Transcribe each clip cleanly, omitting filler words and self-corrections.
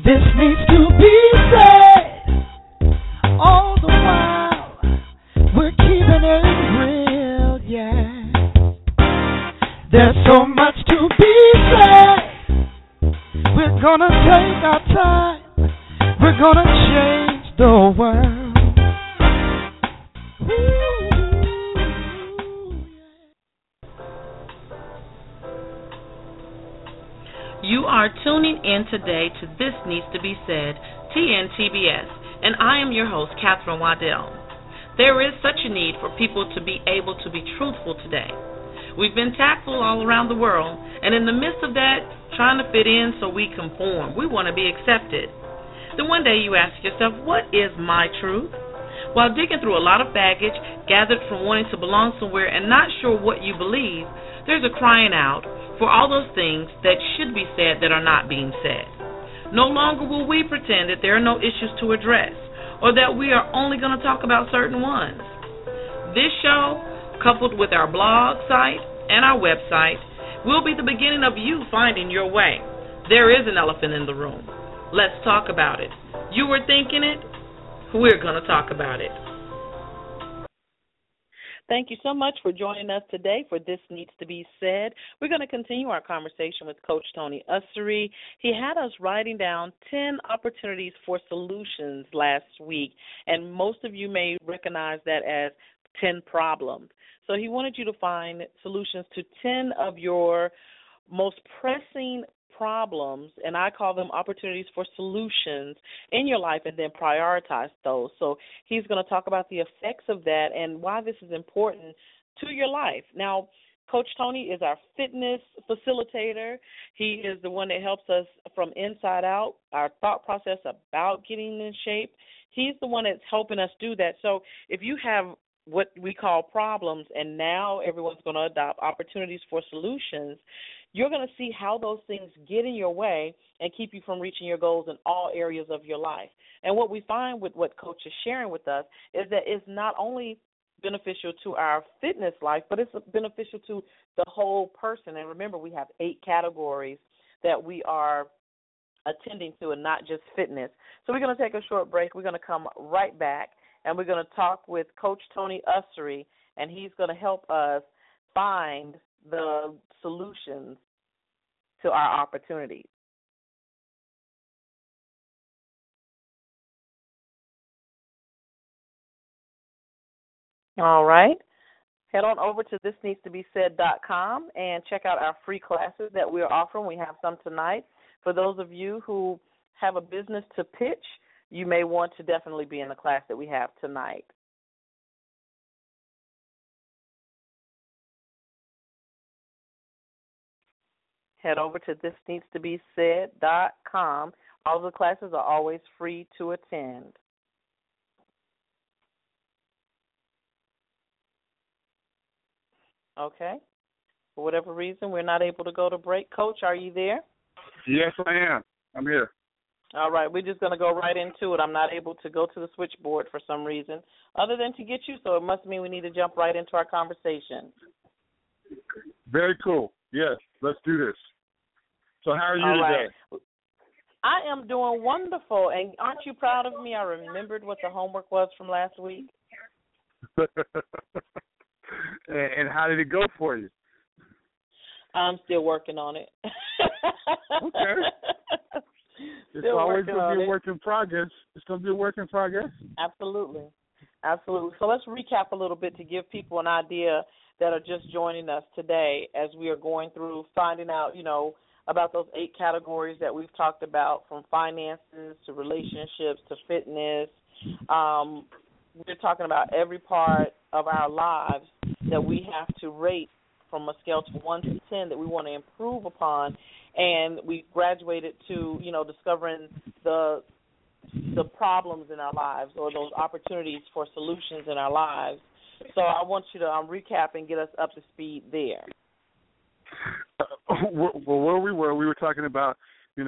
This needs to be said. All the while we're keeping it real, yeah. There's so much to be said. We're gonna take our time. We're gonna change the world. You are tuning in today to This Needs to Be Said, TNTBS, and I am your host, Catherine Waddell. There is such a need for people to be able to be truthful today. We've been tactful all around the world, and in the midst of that, trying to fit in so we conform. We want to be accepted. Then one day you ask yourself, what is my truth? While digging through a lot of baggage gathered from wanting to belong somewhere and not sure what you believe, there's a crying out for all those things that should be said that are not being said. No longer will we pretend that there are no issues to address or that we are only going to talk about certain ones. This show, coupled with our blog site and our website, will be the beginning of you finding your way. There is an elephant in the room. Let's talk about it. You were thinking it? We're going to talk about it. Thank you so much for joining us today for This Needs to Be Said. We're going to continue our conversation with Coach Tony Ussery. He had us writing down 10 opportunities for solutions last week, and most of you may recognize that as 10 problems. So he wanted you to find solutions to 10 of your most pressing problems, and I call them opportunities for solutions in your life, and then prioritize those. So he's going to talk about the effects of that and why this is important to your life. Now, Coach Tony is our fitness facilitator. He is the one that helps us from inside out, our thought process about getting in shape. He's the one that's helping us do that. So if you have what we call problems, and now everyone's going to adopt opportunities for solutions, you're going to see how those things get in your way and keep you from reaching your goals in all areas of your life. And what we find with what Coach is sharing with us is that it's not only beneficial to our fitness life, but it's beneficial to the whole person. And remember, we have 8 categories that we are attending to, and not just fitness. So we're going to take a short break. We're going to come right back, and we're going to talk with Coach Tony Ussery, and he's going to help us find the solutions to our opportunities. All right. Head on over to thisneedstobesaid.com and check out our free classes that we're offering. We have some tonight. For those of you who have a business to pitch, you may want to definitely be in the class that we have tonight. Head over to thisneedstobesaid.com. All of the classes are always free to attend. Okay. For whatever reason, we're not able to go to break. Coach, are you there? Yes, I am. I'm here. All right. We're just going to go right into it. I'm not able to go to the switchboard for some reason other than to get you, so it must mean we need to jump right into our conversation. Very cool. Yes, let's do this. So how are you today? I am doing wonderful. And aren't you proud of me? I remembered what the homework was from last week. And how did it go for you? I'm still working on it. Okay. It's always going to be a work in progress. It's going to be a work in progress. Absolutely. Absolutely. So let's recap a little bit to give people an idea that are just joining us today as we are going through finding out, about those 8 categories that we've talked about, from finances to relationships to fitness. We're talking about every part of our lives that we have to rate from a scale to 1 to 10 that we want to improve upon. And we graduated to, discovering the problems in our lives, or those opportunities for solutions in our lives. So I want you to recap and get us up to speed there. Well, where we were talking about,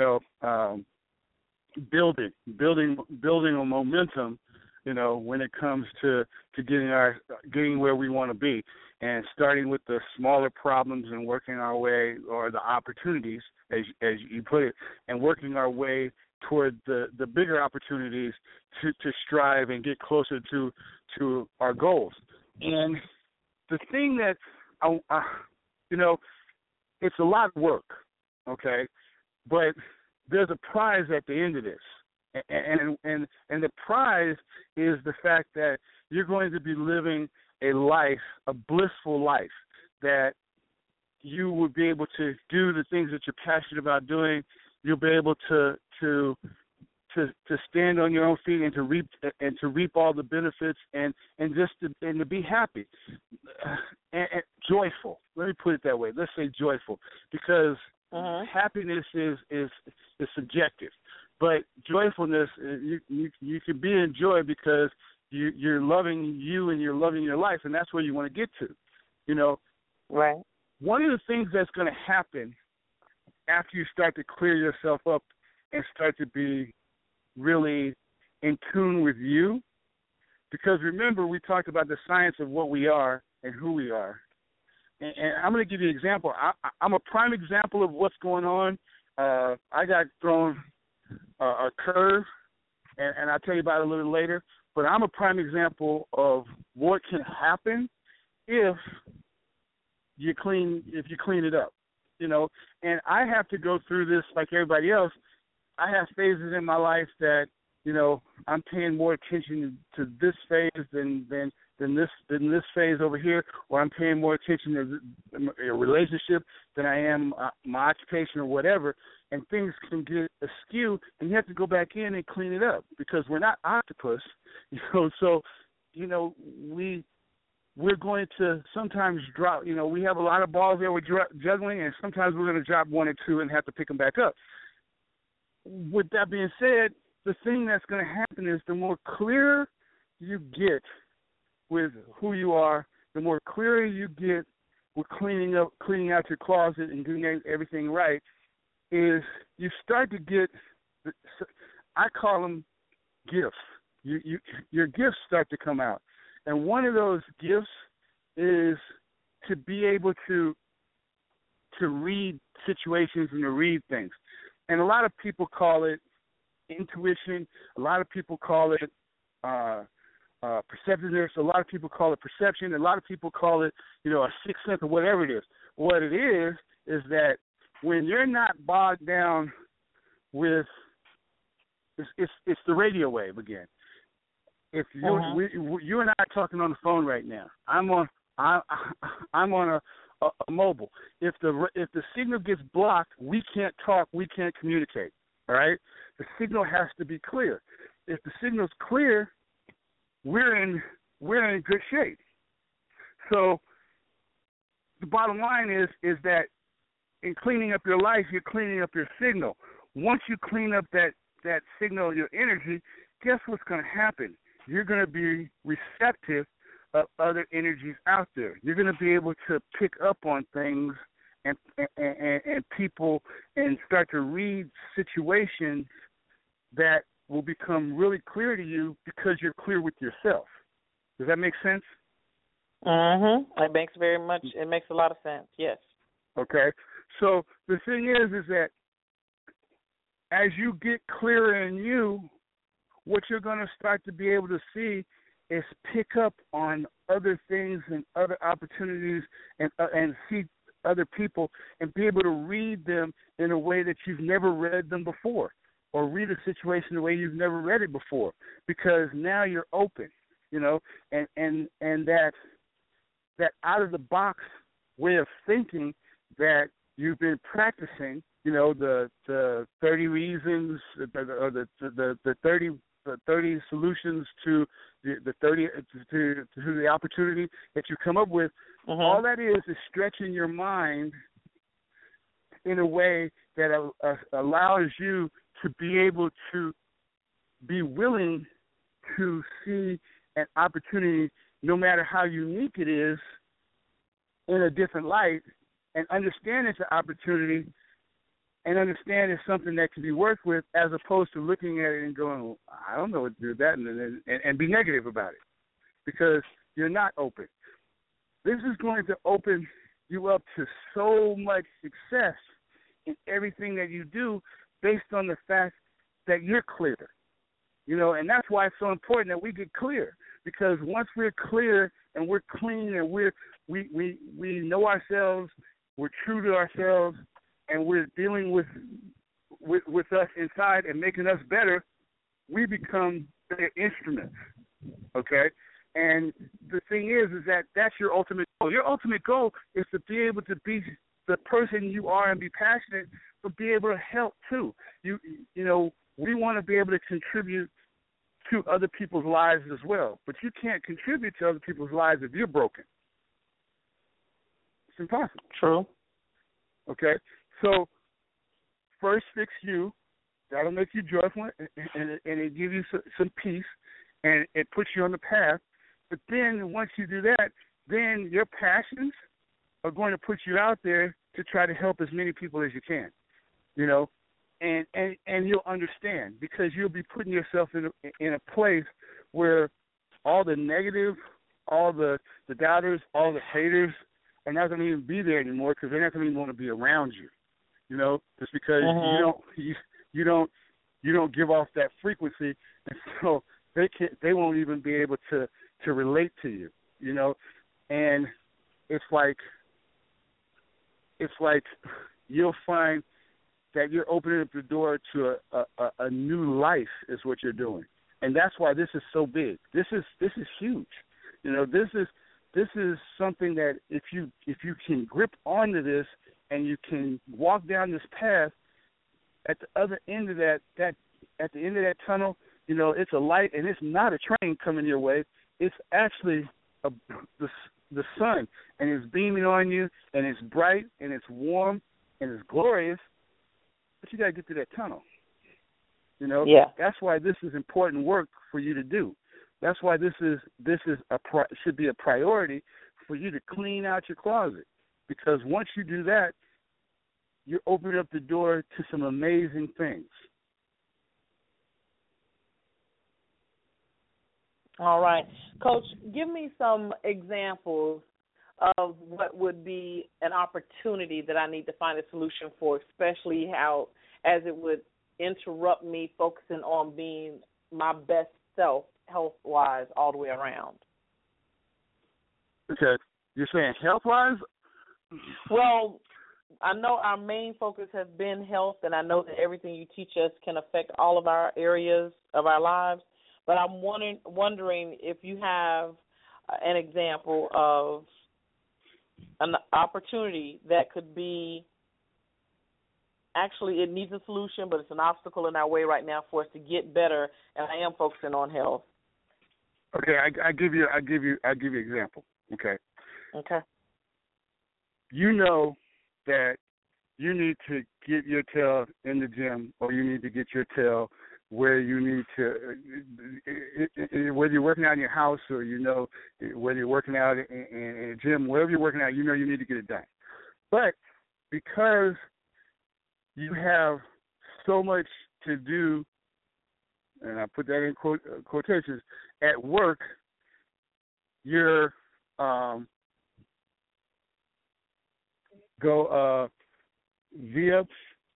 building a momentum, when it comes to getting where we want to be, and starting with the smaller problems and working our way, or the opportunities, as you put it, and working our way toward the bigger opportunities to strive and get closer to our goals. And the thing that it's a lot of work, okay, but there's a prize at the end of this, and the prize is the fact that you're going to be living a blissful life, that you will be able to do the things that you're passionate about doing. You'll be able to stand on your own feet and to reap all the benefits and to be happy and joyful. Let me put it that way. Let's say joyful, because happiness is subjective, but joyfulness, you can be in joy because you're loving you and you're loving your life, and that's where you want to get to. Right. One of the things that's going to happen after you start to clear yourself up and start to be really in tune with you, because remember, we talked about the science of what we are and who we are. And I'm going to give you an example. I'm a prime example of what's going on. I got thrown a curve, and I'll tell you about it a little later. But I'm a prime example of what can happen if you clean it up, And I have to go through this like everybody else. I have phases in my life that, I'm paying more attention to this phase than this phase over here, or I'm paying more attention to a relationship than I am my occupation or whatever, and things can get askew, and you have to go back in and clean it up because we're not octopus, So, we're going to sometimes drop. We have a lot of balls there we're juggling, and sometimes we're going to drop one or two and have to pick them back up. With that being said, the thing that's going to happen is the more clear you get with who you are, the more clearer you get with cleaning out your closet and doing everything right, is you start to get, I call them gifts. Your gifts start to come out. And one of those gifts is to be able to read situations and to read things. And a lot of people call it intuition. A lot of people call it perceptiveness. A lot of people call it perception. A lot of people call it, a sixth sense or whatever it is. What it is that when you're not bogged down with, it's the radio wave again. If you and I are talking on the phone right now, I'm on a mobile. If the signal gets blocked, we can't talk, we can't communicate. All right, the signal has to be clear. If the signal's clear, we're in good shape. So the bottom line is that in cleaning up your life, you're cleaning up your signal. Once you clean up that signal, your energy, guess what's going to happen? You're going to be receptive of other energies out there. You're going to be able to pick up on things and people and start to read situations that will become really clear to you because you're clear with yourself. Does that make sense? It makes a lot of sense, yes. Okay. So the thing is that as you get clearer in you, what you're going to start to be able to see is pick up on other things and other opportunities and see other people and be able to read them in a way that you've never read them before, or read a situation the way you've never read it before, because now you're open, and that out of the box way of thinking that you've been practicing, the 30 reasons, or the 30 solutions to the 30 to the opportunity that you come up with. All that is stretching your mind in a way that allows you to be able to be willing to see an opportunity, no matter how unique it is, in a different light, and understand it's an opportunity and understand it's something that can be worked with, as opposed to looking at it and going, well, I don't know what to do with that, and be negative about it, because you're not open. This is going to open you up to so much success in everything that you do, based on the fact that you're clear. And that's why it's so important that we get clear, because once we're clear and we're clean and we know ourselves, we're true to ourselves, and we're dealing with us inside and making us better, we become better instruments, okay? And the thing is that that's your ultimate goal. Your ultimate goal is to be able to be the person you are and be passionate, but be able to help too. We want to be able to contribute to other people's lives as well, but you can't contribute to other people's lives if you're broken. It's impossible. True. Okay? So first fix you. That'll make you joyful, and it give you some peace, and it puts you on the path. But then once you do that, then your passions are going to put you out there to try to help as many people as you can, and you'll understand, because you'll be putting yourself in a place where all the negative, all the doubters, all the haters are not going to even be there anymore, because they're not going to even want to be around you, just because you don't give off that frequency, and so they won't even be able to relate to you, and it's like you'll find that you're opening up the door to a new life is what you're doing, and that's why this is so big. This is huge, This is something that if you can grip onto this and you can walk down this path, at the other end of that at the end of that tunnel, it's a light, and it's not a train coming your way. It's actually the sun, and it's beaming on you, and it's bright, and it's warm, and it's glorious. But you got to get through that tunnel. Yeah. That's why this is important work for you to do. That's why this should be a priority for you to clean out your closet, because once you do that, you're opening up the door to some amazing things. All right. Coach, give me some examples of what would be an opportunity that I need to find a solution for, especially how as it would interrupt me focusing on being my best self health-wise all the way around. Okay. You're saying health-wise? Well, I know our main focus has been health, and I know that everything you teach us can affect all of our areas of our lives. But I'm wondering if you have an example of an opportunity that could be actually it needs a solution, but it's an obstacle in our way right now for us to get better. And I am focusing on health. Okay, I give you an example. Okay. Okay. You know that you need to get your tail in the gym, or you need to get your tail where you need to, whether you're working out in your house or whether you're working out in a gym, wherever you're working out, you need to get it done. But because you have so much to do, and I put that in quotations, at work, you're V-ups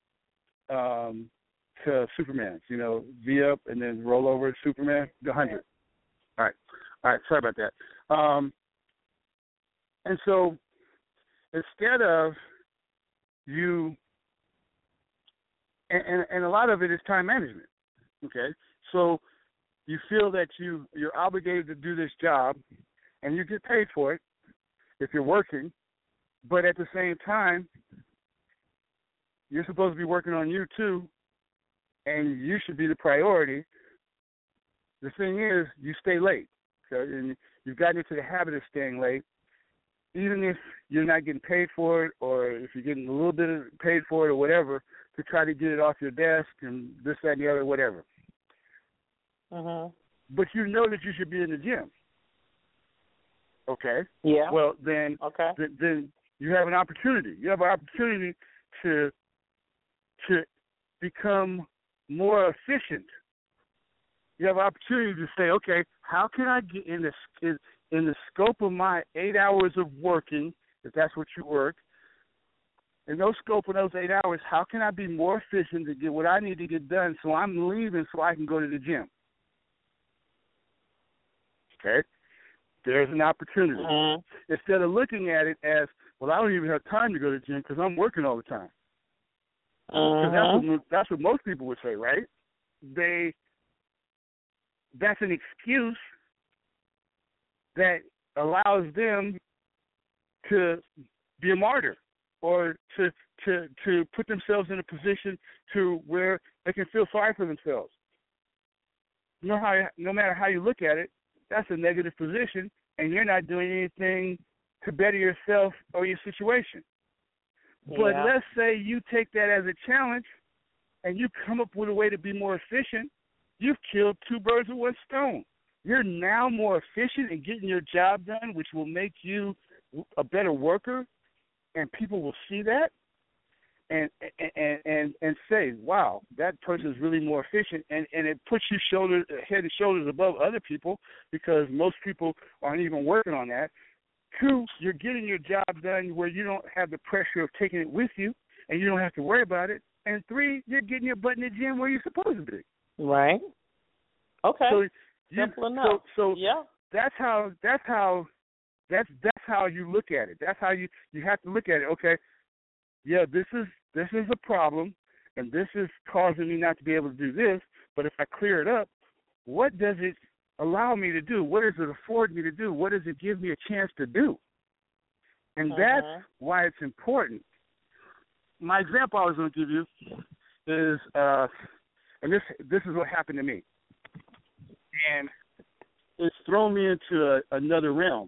to Superman, V-up and then roll over to Superman, the 100. All right, sorry about that. And so instead of you, and a lot of it is time management, okay? So you feel that you're obligated to do this job, and you get paid for it if you're working, but at the same time, you're supposed to be working on you too, and you should be the priority. The thing is, you stay late, okay? And you've gotten into the habit of staying late, even if you're not getting paid for it, or if you're getting a little bit paid for it or whatever, to try to get it off your desk and this, that, and the other, whatever. Mm-hmm. But you know that you should be in the gym. Okay? Yeah. Well, then, then you have an opportunity. You have an opportunity to become more efficient. You have an opportunity to say, okay, how can I get in the scope of my 8 hours of working, if that's what you work, in those scope of those 8 hours, how can I be more efficient to get what I need to get done so I'm leaving so I can go to the gym? Okay? There's an opportunity. Instead of looking at it as, well, I don't even have time to go to the gym because I'm working all the time. Because that's what most people would say, right? That's an excuse that allows them to be a martyr or to put themselves in a position to where they can feel sorry for themselves. No matter how you look at it, that's a negative position, and you're not doing anything to better yourself or your situation. But let's say you take that as a challenge and you come up with a way to be more efficient, you've killed two birds with one stone. You're now more efficient in getting your job done, which will make you a better worker, and people will see that and say, wow, that person is really more efficient, and it puts you head and shoulders above other people because most people aren't even working on that. 2, you're getting your job done where you don't have the pressure of taking it with you, and you don't have to worry about it. And 3, you're getting your butt in the gym where you're supposed to be. Right. Okay. So simple enough. So yeah, that's how you look at it. That's how you have to look at it. Okay, yeah, this is a problem, and this is causing me not to be able to do this. But if I clear it up, what does it allow me to do? What does it afford me to do? What does it give me a chance to do? And that's why it's important. My example I was going to give you is, and this is what happened to me, and it's thrown me into another realm.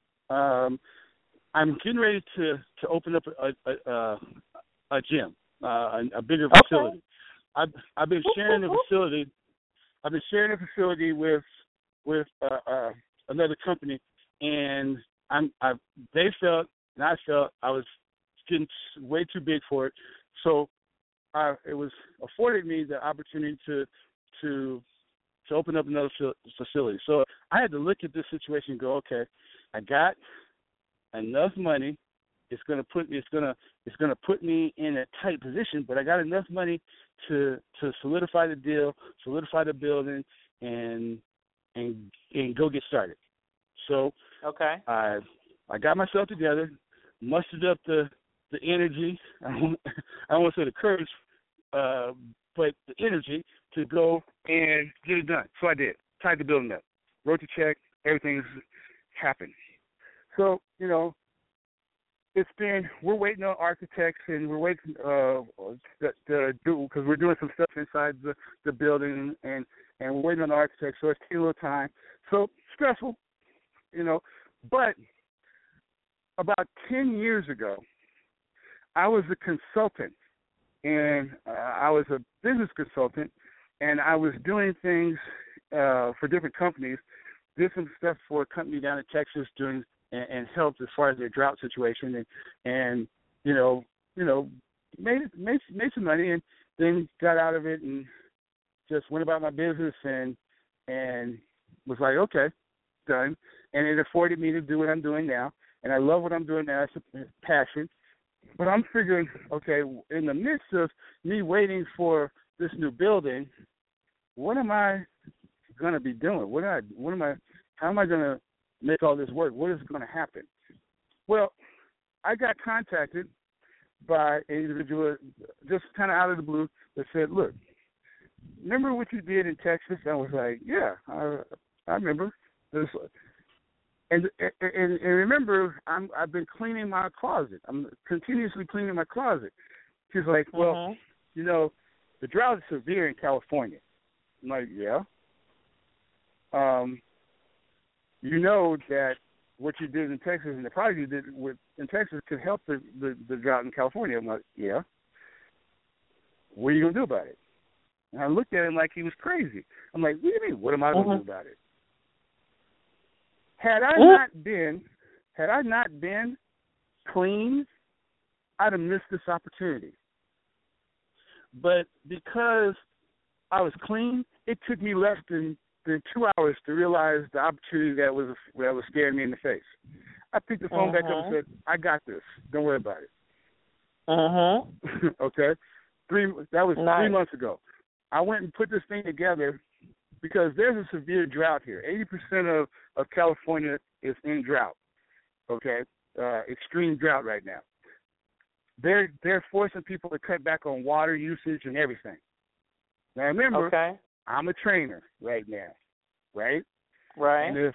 I'm getting ready to open up a gym, a bigger facility. I've been sharing the facility. I've been sharing the facility with another company, and they felt and I felt I was getting way too big for it. So it was afforded me the opportunity to open up another facility. So I had to look at this situation and go, okay, I got enough money. It's gonna put me in a tight position, but I got enough money to solidify the deal, solidify the building, and go get started. So I got myself together, mustered up the energy. I don't want to say the courage, but the energy to go and get it done. So I did. Tied the building up, wrote the check, everything's happened. So, we're waiting on architects, and we're waiting to do, because we're doing some stuff inside the building, and we're waiting on the architects, so it's taking a little time. So stressful, But about 10 years ago, I was a consultant, and I was a business consultant, and I was doing things for different companies, did some stuff for a company down in Texas doing and helped as far as their drought situation, and made some money, and then got out of it and just went about my business and was like, okay, done. And it afforded me to do what I'm doing now, and I love what I'm doing now. It's a passion. But I'm figuring, okay, in the midst of me waiting for this new building, what am I going to be doing? How am I going to make all this work? What is going to happen? Well, I got contacted by an individual just kind of out of the blue that said, look, remember what you did in Texas? I was like, yeah, I remember. And remember, I've been cleaning my closet. I'm continuously cleaning my closet. She's like, well, the drought is severe in California. I'm like, yeah. You know that what you did in Texas and the project you did in Texas could help the drought in California. I'm like, yeah. What are you going to do about it? And I looked at him like he was crazy. I'm like, what do you mean? What am I going to do about it? Had I not been clean, I'd have missed this opportunity. But because I was clean, it took me less than 2 hours to realize the opportunity that was staring me in the face. I picked the phone back up and said, I got this. Don't worry about it. Okay, that was Nice. 3 months ago. I went and put this thing together because there's a severe drought here. 80% of California is in drought. Okay, extreme drought right now. They're forcing people to cut back on water usage and everything. Now remember, Okay. I'm a trainer right now, right? Right. And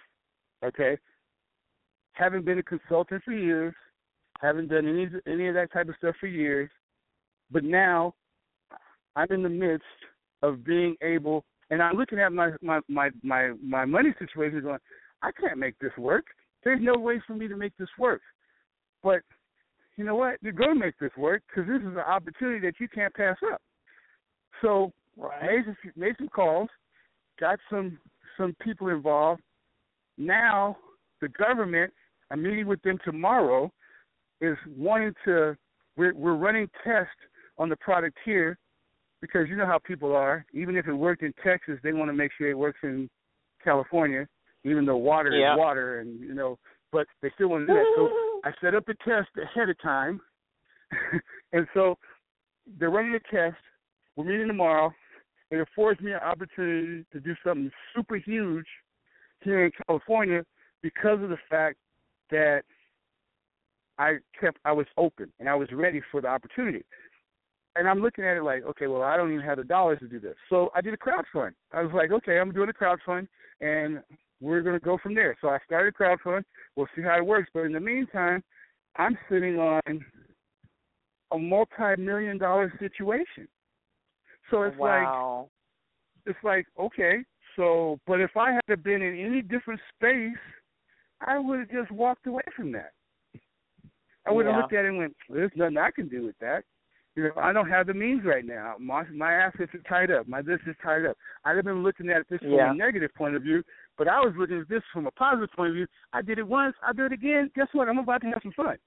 haven't been a consultant for years, haven't done any of that type of stuff for years, but now I'm in the midst of being able, and I'm looking at my money situation going, I can't make this work. There's no way for me to make this work. But you know what? You're going to make this work because this is an opportunity that you can't pass up. So made some calls, got some people involved. Now the government, I'm meeting with them tomorrow, is wanting to, we're running tests on the product here because you know how people are. Even if it worked in Texas, they want to make sure it works in California, even though water is water, and but they still want to do that. So I set up a test ahead of time, and so they're running a test. We're meeting tomorrow. It affords me an opportunity to do something super huge here in California because of the fact that I was open and I was ready for the opportunity. And I'm looking at it like, okay, well, I don't even have the dollars to do this. So I did a crowdfund. I was like, okay, I'm doing a crowdfund, and we're going to go from there. So I started a crowdfund. We'll see how it works. But in the meantime, I'm sitting on a multi-million-dollar situation. So it's like, okay, so, but if I had been in any different space, I would have just walked away from that. I would have looked at it and went, there's nothing I can do with that. I don't have the means right now. My assets are tied up. My this is tied up. I'd have been looking at this from a negative point of view, but I was looking at this from a positive point of view. I did it once. I'll do it again. Guess what? I'm about to have some fun.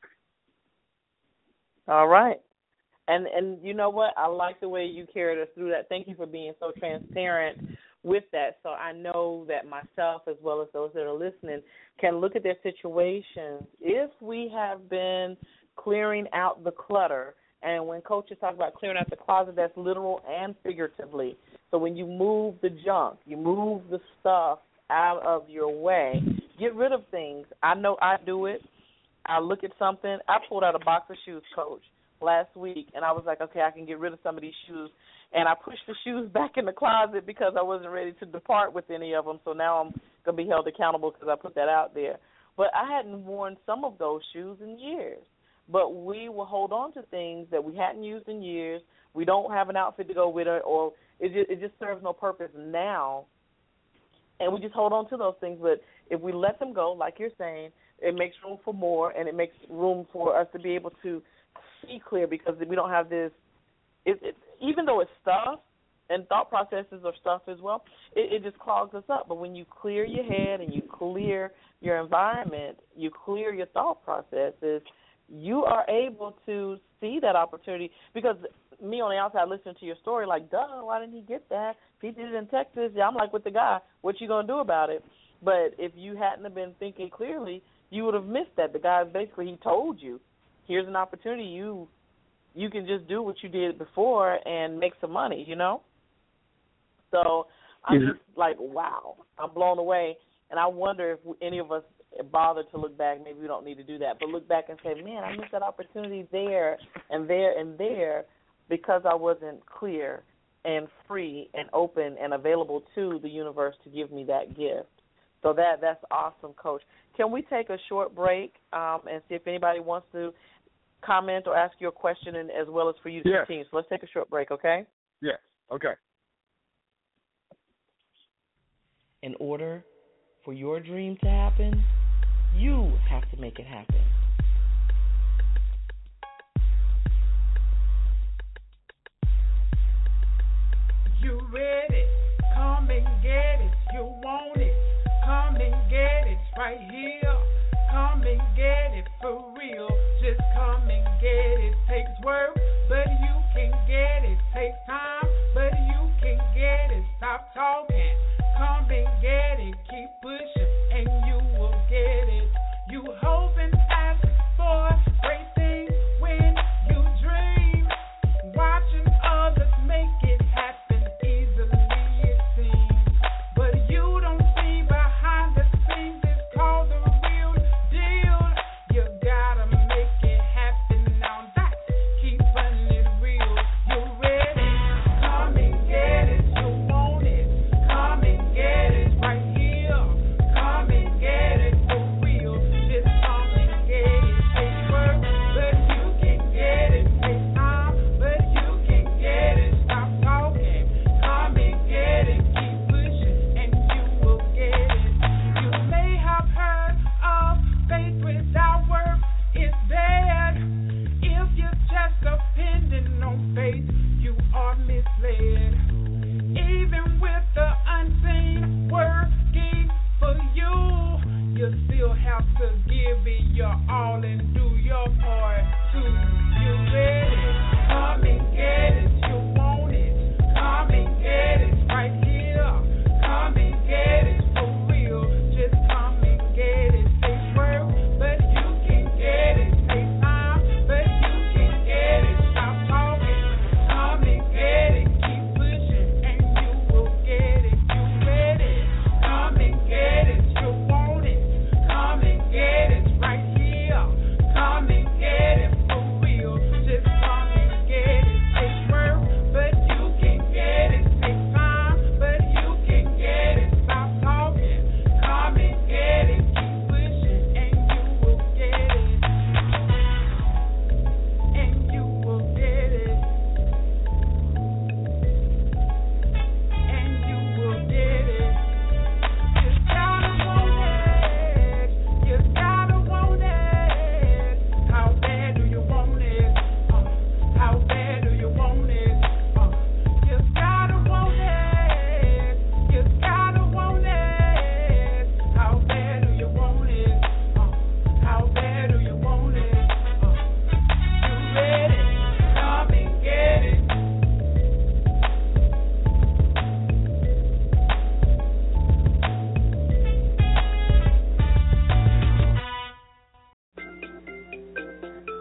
All right. And you know what? I like the way you carried us through that. Thank you for being so transparent with that. So I know that myself, as well as those that are listening, can look at their situations. If we have been clearing out the clutter, and when coaches talk about clearing out the closet, that's literal and figuratively. So when you move the junk, you move the stuff out of your way, get rid of things. I know I do it. I look at something. I pulled out a box of shoes, Coach, last week, and I was like, okay, I can get rid of some of these shoes. And I pushed the shoes back in the closet because I wasn't ready to depart with any of them. So now I'm going to be held accountable because I put that out there. But I hadn't worn some of those shoes in years. But we will hold on to things that we hadn't used in years. We don't have an outfit to go with it, or it just serves no purpose now. And we just hold on to those things. But if we let them go, like you're saying, it makes room for more, and it makes room for us to be able to see clear because we don't have this. Even though it's stuff and thought processes are stuff as well, it just clogs us up. But when you clear your head and you clear your environment, you clear your thought processes, you are able to see that opportunity. Because me on the outside listening to your story, like, duh, why didn't he get that? If he did it in Texas, I'm like with the guy, what you going to do about it? But if you hadn't have been thinking clearly, you would have missed that. The guy basically, he told you, here's an opportunity. You can just do what you did before and make some money, So I'm just like, wow, I'm blown away. And I wonder if any of us bother to look back. Maybe we don't need to do that, but look back and say, man, I missed that opportunity there and there and there because I wasn't clear and free and open and available to the universe to give me that gift. So that's awesome, Coach. Can we take a short break and see if anybody wants to comment or ask you a question, and as well as for you to continue? So let's take a short break, okay? Yes, okay. In order for your dream to happen, you have to make it happen. You ready? Come and get it. You want it? Come and get it right here. Come and get it for real. Just come and get it. Takes work, but you can get it. Takes time, but you can get it. Stop talking. Come and get it. Keep pushing, and you will get it. You hope and ask for great things when you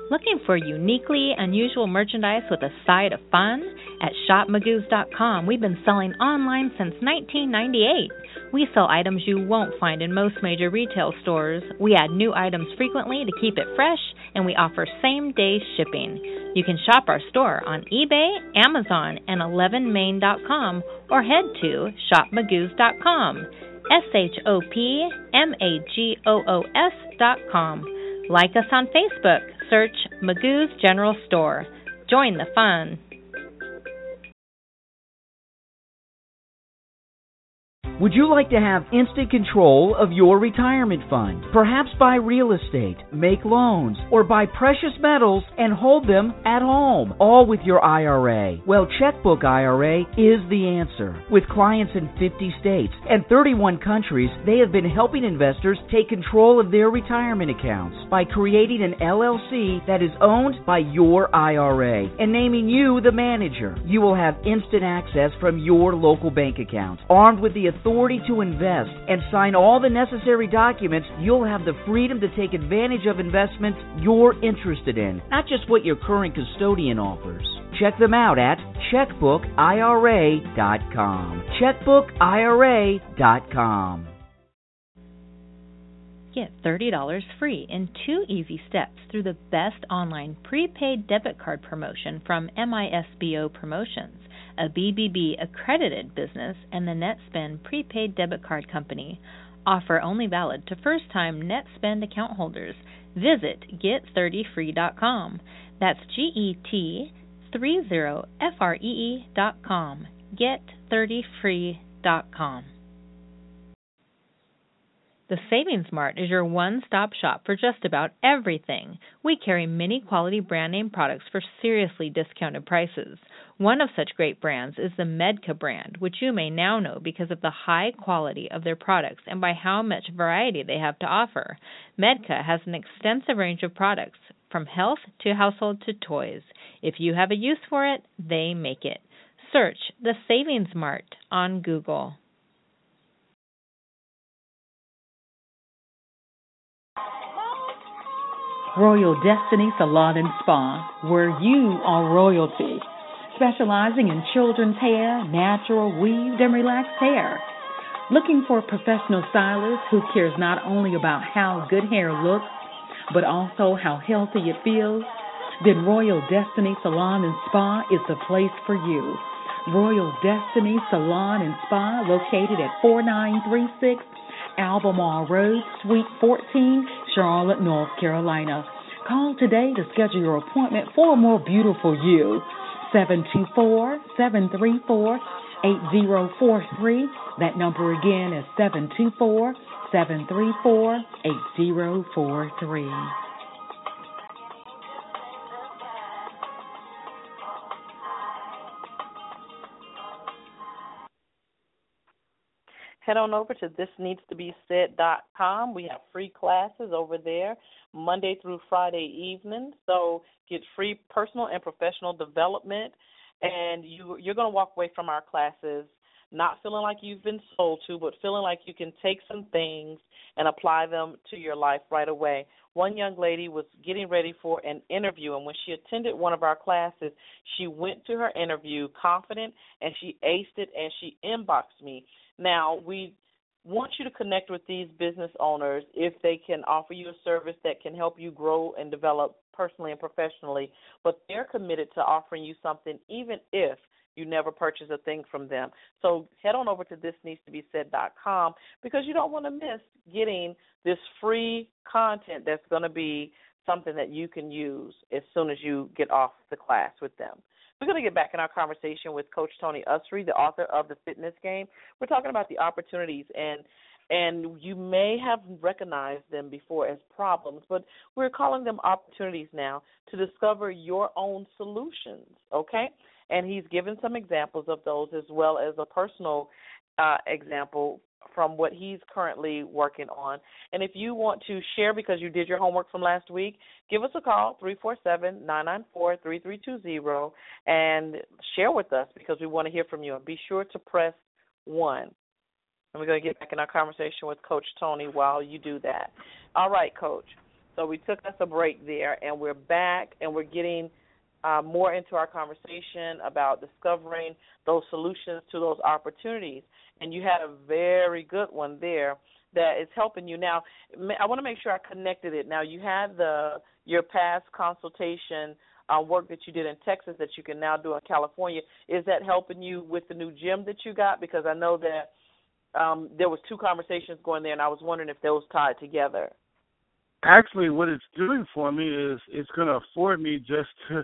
Looking for uniquely unusual merchandise with a side of fun? At shopmagoos.com, we've been selling online since 1998. We sell items you won't find in most major retail stores. We add new items frequently to keep it fresh, and we offer same-day shipping. You can shop our store on eBay, Amazon, and 11main.com, or head to shopmagoos.com. shopmagoos.com. Like us on Facebook. Search Magoo's General Store. Join the fun. Would you like to have instant control of your retirement fund? Perhaps buy real estate, make loans, or buy precious metals and hold them at home, all with your IRA. Well, Checkbook IRA is the answer. With clients in 50 states and 31 countries, they have been helping investors take control of their retirement accounts by creating an LLC that is owned by your IRA and naming you the manager. You will have instant access from your local bank account. Armed with the authority to invest and sign all the necessary documents, you'll have the freedom to take advantage of investments you're interested in, not just what your current custodian offers. Check them out at checkbookira.com. checkbookira.com. Get $30 free in 2 easy steps through the best online prepaid debit card promotion from MISBO Promotions, a BBB accredited business and the NetSpend prepaid debit card company. Offer only valid to first-time NetSpend account holders. Visit get30free.com. That's GET30FREE.com. Get30free.com. The Savings Mart is your one-stop shop for just about everything. We carry many quality brand name products for seriously discounted prices. One of such great brands is the Medca brand, which you may now know because of the high quality of their products and by how much variety they have to offer. Medca has an extensive range of products, from health to household to toys. If you have a use for it, they make it. Search the Savings Mart on Google. Royal Destiny Salon and Spa, where you are royalty. Specializing in children's hair, natural, weaved, and relaxed hair. Looking for a professional stylist who cares not only about how good hair looks, but also how healthy it feels? Then Royal Destiny Salon and Spa is the place for you. Royal Destiny Salon and Spa, located at 4936 Albemarle Road, Suite 14, Charlotte, North Carolina. Call today to schedule your appointment for a more beautiful you. 724-734-8043. That number again is 724-734-8043. Head on over to thisneedstobesaid.com. We have free classes over there Monday through Friday evening. So get free personal and professional development, and you're going to walk away from our classes not feeling like you've been sold to, but feeling like you can take some things and apply them to your life right away. One young lady was getting ready for an interview, and when she attended one of our classes, she went to her interview confident, and she aced it, and she inboxed me. Now, we want you to connect with these business owners if they can offer you a service that can help you grow and develop personally and professionally, but they're committed to offering you something even if you never purchase a thing from them. So head on over to thisneedstobesaid.com because you don't want to miss getting this free content that's going to be something that you can use as soon as you get off the class with them. We're going to get back in our conversation with Coach Tony Usry, the author of The Fitness Game. We're talking about the opportunities, and you may have recognized them before as problems, but we're calling them opportunities now to discover your own solutions, okay? And he's given some examples of those as well as a personal example from what he's currently working on. And if you want to share because you did your homework from last week, give us a call, 347-994-3320, and share with us because we want to hear from you. And be sure to press 1. And we're going to get back in our conversation with Coach Tony while you do that. All right, Coach. So we took us a break there, and we're back, and we're getting more into our conversation about discovering those solutions to those opportunities. And you had a very good one there that is helping you. Now, I want to make sure I connected it. Now, you had your past consultation work that you did in Texas that you can now do in California. Is that helping you with the new gym that you got? Because I know that there was 2 conversations going there, and I was wondering if those tied together. Actually, what it's doing for me is it's going to afford me just to,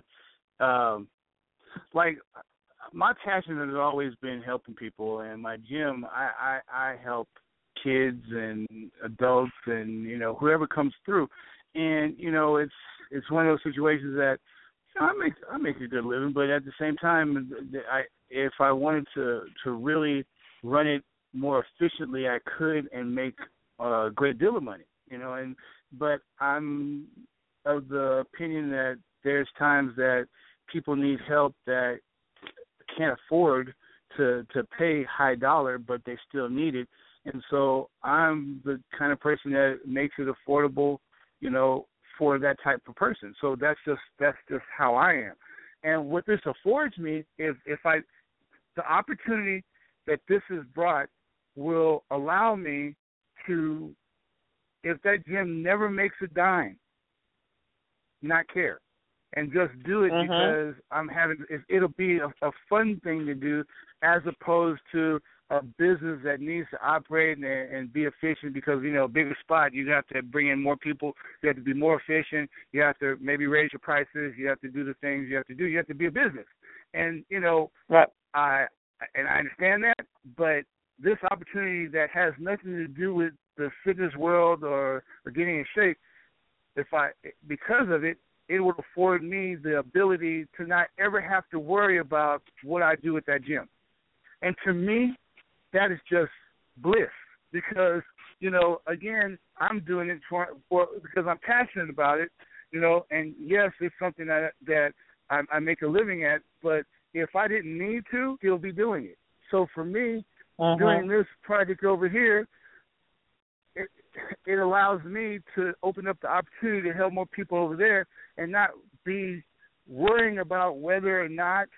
like, my passion has always been helping people, and my gym, I help kids and adults and, you know, whoever comes through. And, you know, it's one of those situations that, you know, I make a good living, but at the same time, if I wanted to really run it more efficiently, I could and make a great deal of money, you know. But I'm of the opinion that there's times that people need help that can't afford to pay high dollar, but they still need it. And so I'm the kind of person that makes it affordable, you know, for that type of person. So that's just how I am. And what this affords me is the opportunity that this has brought will allow me to, if that gym never makes a dime, not care. And just do it because it'll be a fun thing to do, as opposed to a business that needs to operate and be efficient because, you know, bigger spot, you have to bring in more people, you have to be more efficient, you have to maybe raise your prices, you have to do the things you have to do, you have to be a business. And, you know, right. I understand that, but this opportunity that has nothing to do with the fitness world or getting in shape, because of it, it will afford me the ability to not ever have to worry about what I do at that gym. And to me, that is just bliss because, you know, again, I'm doing it for because I'm passionate about it, you know, and yes, it's something that I make a living at, but if I didn't need to, still be doing it. So for me, doing this project over here, it allows me to open up the opportunity to help more people over there and not be worrying about whether or not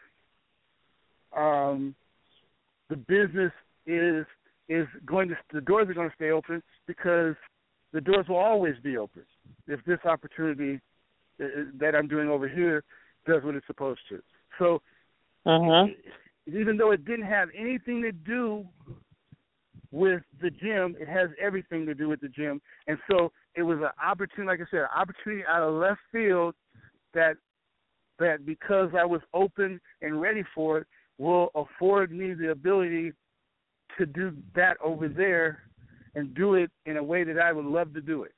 the business is going to, the doors are going to stay open, because the doors will always be open if this opportunity that I'm doing over here does what it's supposed to. So even though it didn't have anything to do with the gym, it has everything to do with the gym. And so it was an opportunity, like I said, an opportunity out of left field that because I was open and ready for it, will afford me the ability to do that over there and do it in a way that I would love to do it.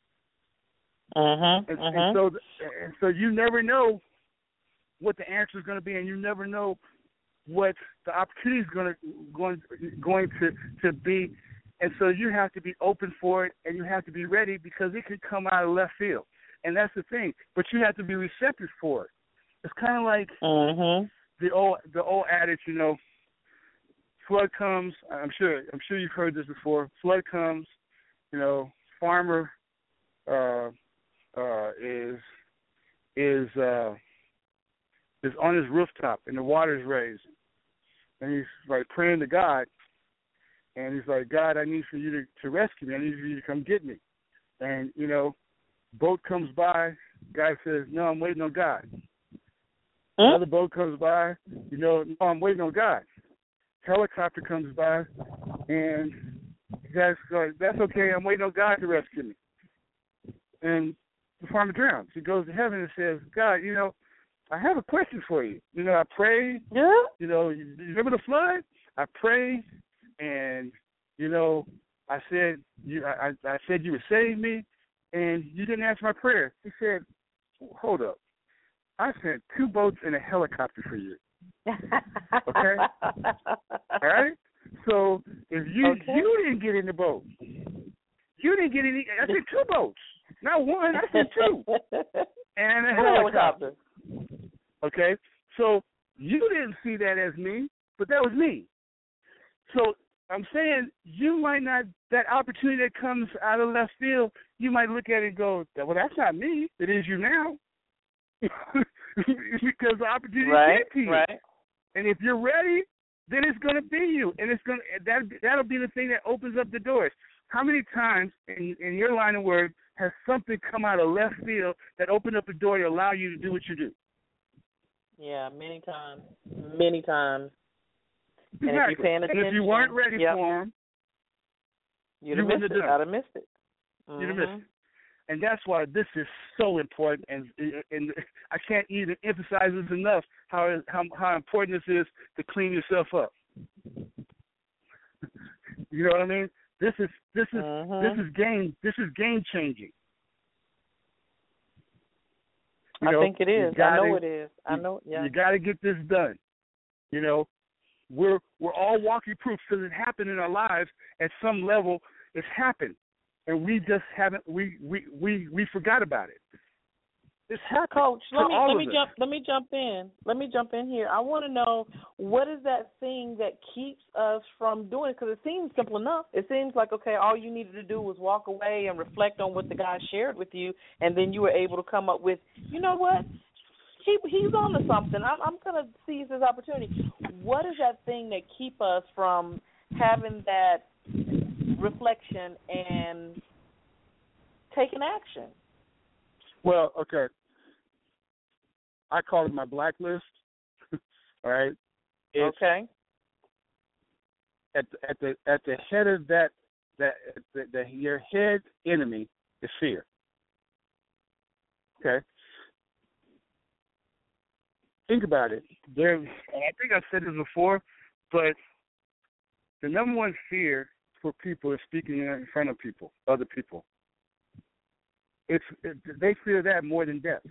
And so you never know what the answer is going to be, and you never know what the opportunity is going to be. And so you have to be open for it, and you have to be ready, because it could come out of left field. And that's the thing. But you have to be receptive for it. It's kind of like the old adage, you know, flood comes. I'm sure you've heard this before. Flood comes, you know, farmer is on his rooftop and the water's raised, and he's like praying to God, and he's like, God, I need for you to rescue me. I need for you to come get me. And, you know, boat comes by. Guy says, no, I'm waiting on God. Another boat comes by. You know, no, I'm waiting on God. Helicopter comes by, and the guy's like, that's okay, I'm waiting on God to rescue me. And the farmer drowns. He goes to heaven and says, God, you know, I have a question for you. You know, I prayed. Yeah. You know, you remember the flood? I prayed, and, you know, I said you would save me, and you didn't answer my prayer. He said, hold up. I sent 2 boats and a helicopter for you. Okay? All right? So if you didn't get in the boat, you didn't get any. I sent 2 boats. Not one, I sent 2. And a helicopter. Okay? So you didn't see that as me, but that was me. So I'm saying you might not that opportunity that comes out of left field, you might look at it and go, well, that's not me. It is you now. Because the opportunity came to you. Right. And if you're ready, then it's going to be you. And that'll be the thing that opens up the doors. How many times in your line of work has something come out of left field that opened up the door to allow you to do what you do? Yeah, many times. Many times. Exactly. And if you're paying attention. And if you weren't ready for them, you'd have missed it. I'd have missed it. You'd have missed it. And that's why this is so important, and I can't even emphasize this enough how important this is to clean yourself up. You know what I mean? This is game changing. I think it is. I know it is. I know. Yeah. You got to get this done. You know, we're all walking proof because it happened in our lives at some level. It's happened. And we just haven't. We forgot about it. It's happened. Coach, let me jump in here. I want to know, what is that thing that keeps us from doing it? Because it seems simple enough. It seems like, okay, all you needed to do was walk away and reflect on what the guy shared with you, and then you were able to come up with, you know what? He's on to something. I'm going to seize this opportunity. What is that thing that keep us from having that reflection and taking action? Well, okay. I call it my blacklist. All right. Okay. At the head of that your head enemy is fear. Okay. Think about it. And I think I've said this before, but the number one fear for people is speaking in front of people, other people. They fear that more than death.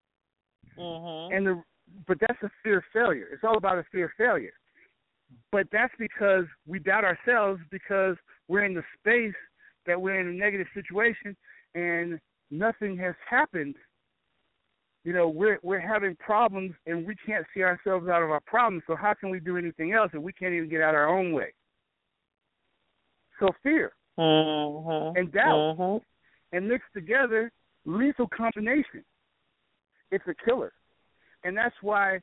But that's a fear of failure. It's all about a fear of failure. But that's because we doubt ourselves because we're in the space that we're in a negative situation and nothing has happened. You know, we're having problems and we can't see ourselves out of our problems. So how can we do anything else if we can't even get out our own way? So fear and doubt and mixed together, lethal combination. It's a killer, and that's why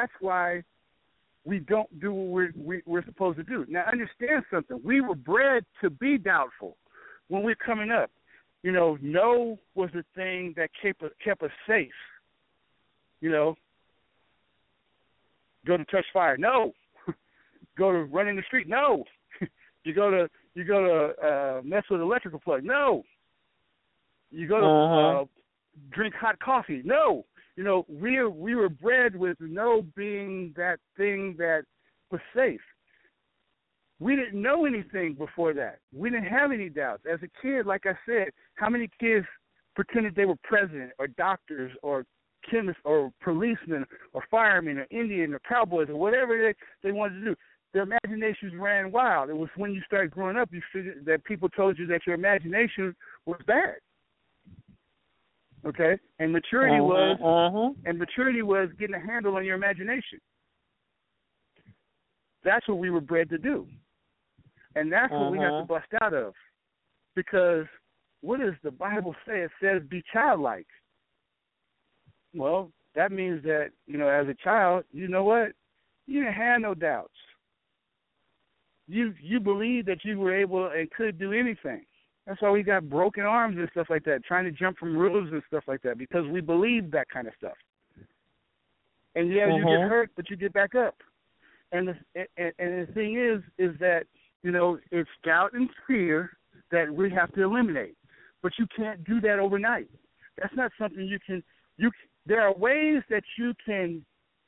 we don't do what we're supposed to do. Now, understand something. We were bred to be doubtful when we're coming up. You know, no was the thing that kept us safe. You know, go to touch fire. No. Go to run in the street. No. You go to mess with an electrical plug. No. You go to drink hot coffee. No. You know, we were bred with no being that thing that was safe. We didn't know anything before that. We didn't have any doubts. As a kid, like I said, how many kids pretended they were president or doctors or chemists or policemen or firemen or Indian or cowboys or whatever they wanted to do? Their imaginations ran wild. It was when you started growing up, you figured that people told you that your imagination was bad. Okay? And maturity was getting a handle on your imagination. That's what we were bred to do. And that's what we have to bust out of. Because what does the Bible say? It says be childlike. Well, that means that, you know, as a child, you know what? You didn't have no doubts. You believed that you were able and could do anything. That's why we got broken arms and stuff like that, trying to jump from roofs and stuff like that, because we believed that kind of stuff. And yeah, you get hurt, but you get back up. And the thing is that, you know, it's doubt and fear that we have to eliminate. But you can't do that overnight. That's not something you can. There are ways that you can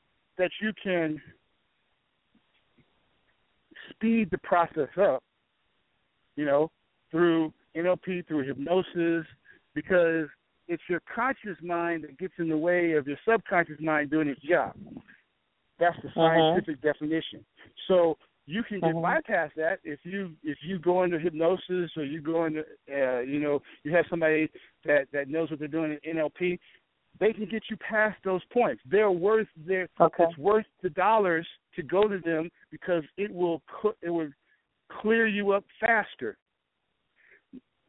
speed the process up, you know, through NLP, through hypnosis, because it's your conscious mind that gets in the way of your subconscious mind doing its job. That's the scientific definition. So you can just bypass that if you go into hypnosis or you go into, you know, you have somebody that knows what they're doing in NLP. They can get you past those points. It's worth the dollars to go to them because it will clear you up faster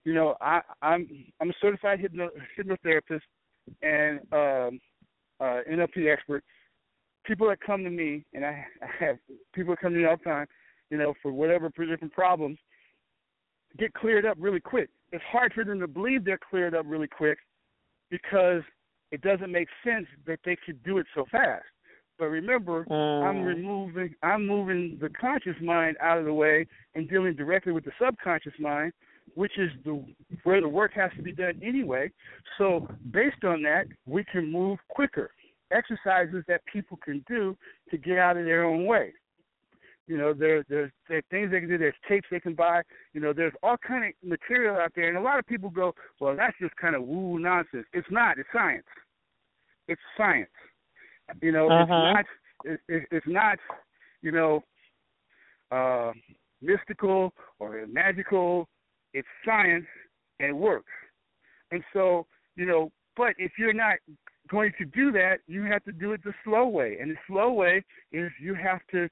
I'm a certified hypnotherapist and NLP expert. People that come to me, and I have people that come to me all the time, for whatever different problems, get cleared up really quick. It's hard for them to believe they're cleared up really quick because it doesn't make sense that they could do it so fast. But remember, I'm moving the conscious mind out of the way and dealing directly with the subconscious mind, which is where the work has to be done anyway. So based on that, we can move quicker. Exercises that people can do to get out of their own way. There's things they can do. There's tapes they can buy. There's all kind of material out there. And a lot of people go, well, that's just kind of woo nonsense. It's not. It's science. It's science. It's not mystical or magical. It's science, and it works. And so, but if you're not going to do that, you have to do it the slow way. And the slow way is you have to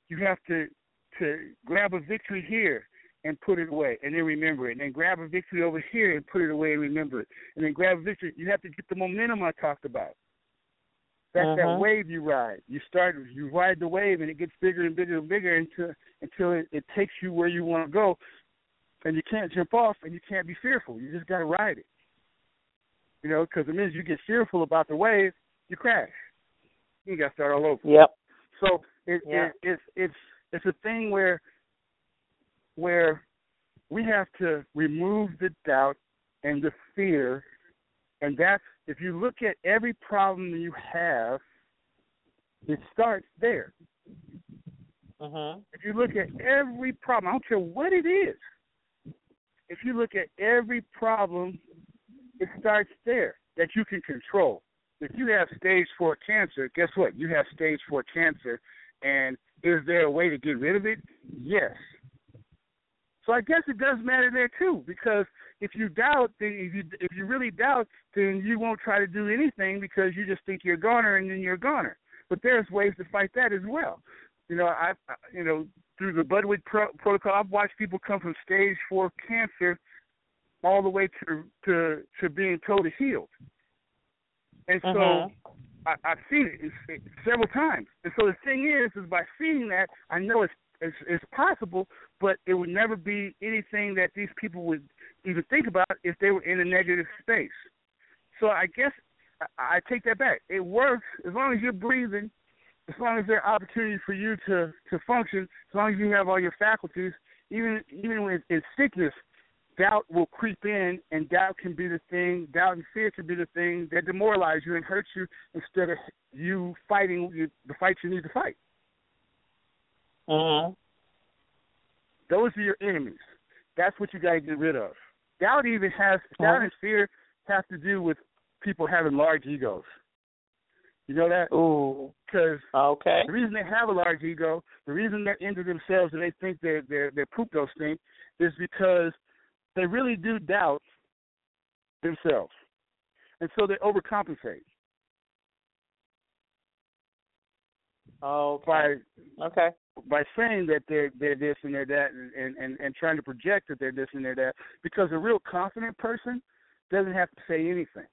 grab a victory here and put it away and then remember it. And then grab a victory over here and put it away and remember it. And then grab a victory. You have to get the momentum I talked about. That's that wave you ride. You ride the wave, and it gets bigger and bigger and bigger until it takes you where you want to go. And you can't jump off, and you can't be fearful. You just got to ride it. Because the minute you get fearful about the wave, you crash. You got to start all over. Yep. So it's a thing where we have to remove the doubt and the fear, and that's, if you look at every problem you have, it starts there. If you look at every problem, I don't care what it is, if you look at every problem, it starts there, that you can control. If you have stage 4 cancer, guess what? You have stage 4 cancer, and is there a way to get rid of it? Yes. So I guess it does matter there too, because if you doubt, then if you really doubt, then you won't try to do anything because you just think you're a goner, and then you're a goner. But there's ways to fight that as well. I through the Budwig protocol, I've watched people come from stage 4 cancer all the way to being totally healed. And so I've seen it several times. And so the thing is by seeing that, I know it's possible, but it would never be anything that these people would even think about if they were in a negative space. So I guess I take that back. It works as long as you're breathing, as long as there are opportunities for you to function, as long as you have all your faculties. Even when in sickness, doubt will creep in, and doubt can be the thing, doubt and fear can be the thing that demoralize you and hurt you instead of you fighting the fight you need to fight. Those are your enemies. That's what you got to get rid of. Doubt and fear have to do with people having large egos. You know that? Ooh. Because the reason they have a large ego, the reason they're into themselves and they think they're poop those things, is because they really do doubt themselves. And so they overcompensate. By saying that they're this and they're that and trying to project that they're this and they're that, because a real confident person doesn't have to say anything.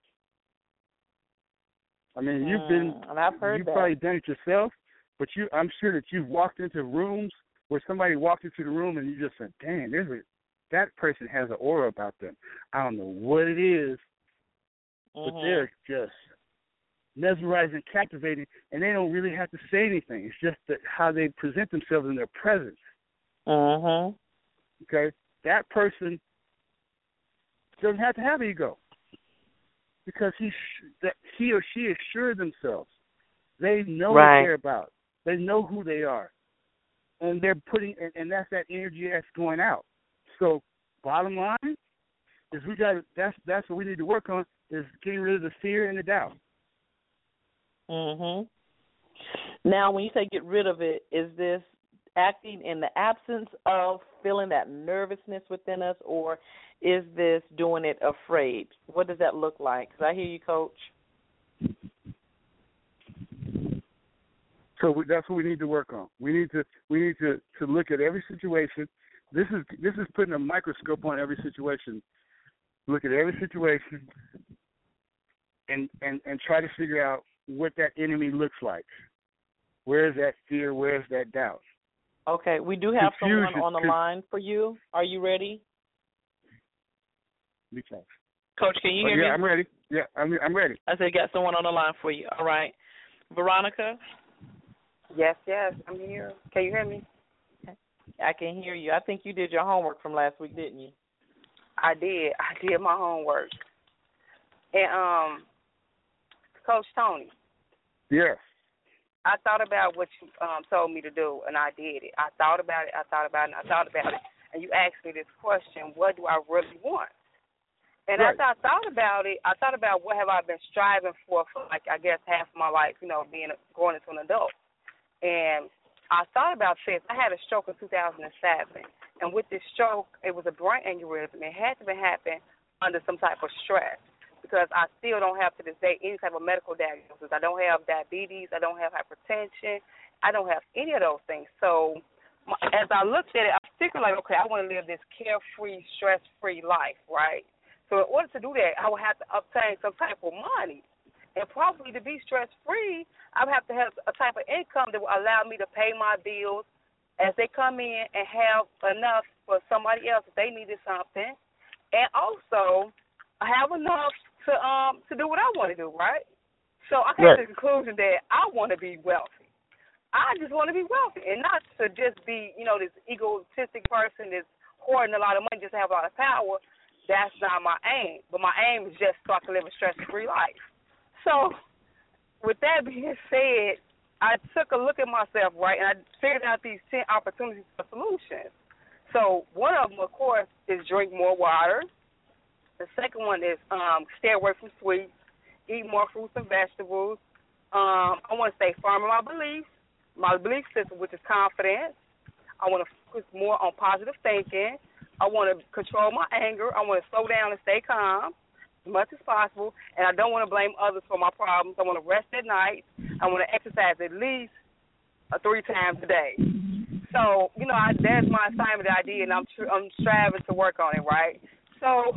I mean, you've probably done it yourself, but I'm sure that you've walked into rooms where somebody walked into the room and you just said, dang, that person has an aura about them. I don't know what it is, but they're just mesmerizing, captivating, and they don't really have to say anything. It's just how they present themselves in their presence. Okay? That person doesn't have to have ego because he or she is sure of themselves. They know what they're about. They know who they are. And they're and that's that energy that's going out. So bottom line is that's what we need to work on, is getting rid of the fear and the doubt. Now, when you say get rid of it, is this acting in the absence of feeling that nervousness within us, or is this doing it afraid? What does that look like? Because I hear you, Coach. So that's what we need to work on. We need to look at every situation This is putting a microscope on every situation. Look at every situation and try to figure out what that enemy looks like. Where is that fear? Where is that doubt? Okay, we do have Confusion, someone on the line for you. Are you ready? Coach, can you hear me? Yeah, I'm ready. Yeah, I'm ready. I said got someone on the line for you. All right. Veronica? Yes, I'm here. Can you hear me? I can hear you. I think you did your homework from last week, didn't you? I did my homework. And Coach Tony. Yes. I thought about what you told me to do, and I did it. I thought about it, and you asked me this question, what do I really want? And right. after I thought about it, I thought about what have I been striving for like, I guess, half of my life, growing into an adult. And I thought about this. I had a stroke in 2007, and with this stroke, it was a brain aneurysm. It had to happen under some type of stress, because I still don't have to this day any type of medical diagnosis. I don't have diabetes. I don't have hypertension. I don't have any of those things. So as I looked at it, I was thinking like, okay, I want to live this carefree, stress-free life, right? So in order to do that, I would have to obtain some type of money. And probably to be stress-free, I would have to have a type of income that will allow me to pay my bills as they come in and have enough for somebody else if they needed something. And also have enough to do what I want to do, right? So I came to the conclusion that I want to be wealthy. I just want to be wealthy and not to just be, this egotistic person that's hoarding a lot of money just to have a lot of power. That's not my aim. But my aim is just so I can live a stress-free life. So with that being said, I took a look at myself, right, and I figured out these 10 opportunities for solutions. So one of them, of course, is drink more water. The second one is stay away from sweets, eat more fruits and vegetables. I want to stay firm in my belief system, which is confidence. I want to focus more on positive thinking. I want to control my anger. I want to slow down and stay calm as much as possible. And I don't want to blame others for my problems. I want to rest at night. I want to exercise at least 3 times a day. So, that's my assignment that I did, and I'm striving to work on it, right? So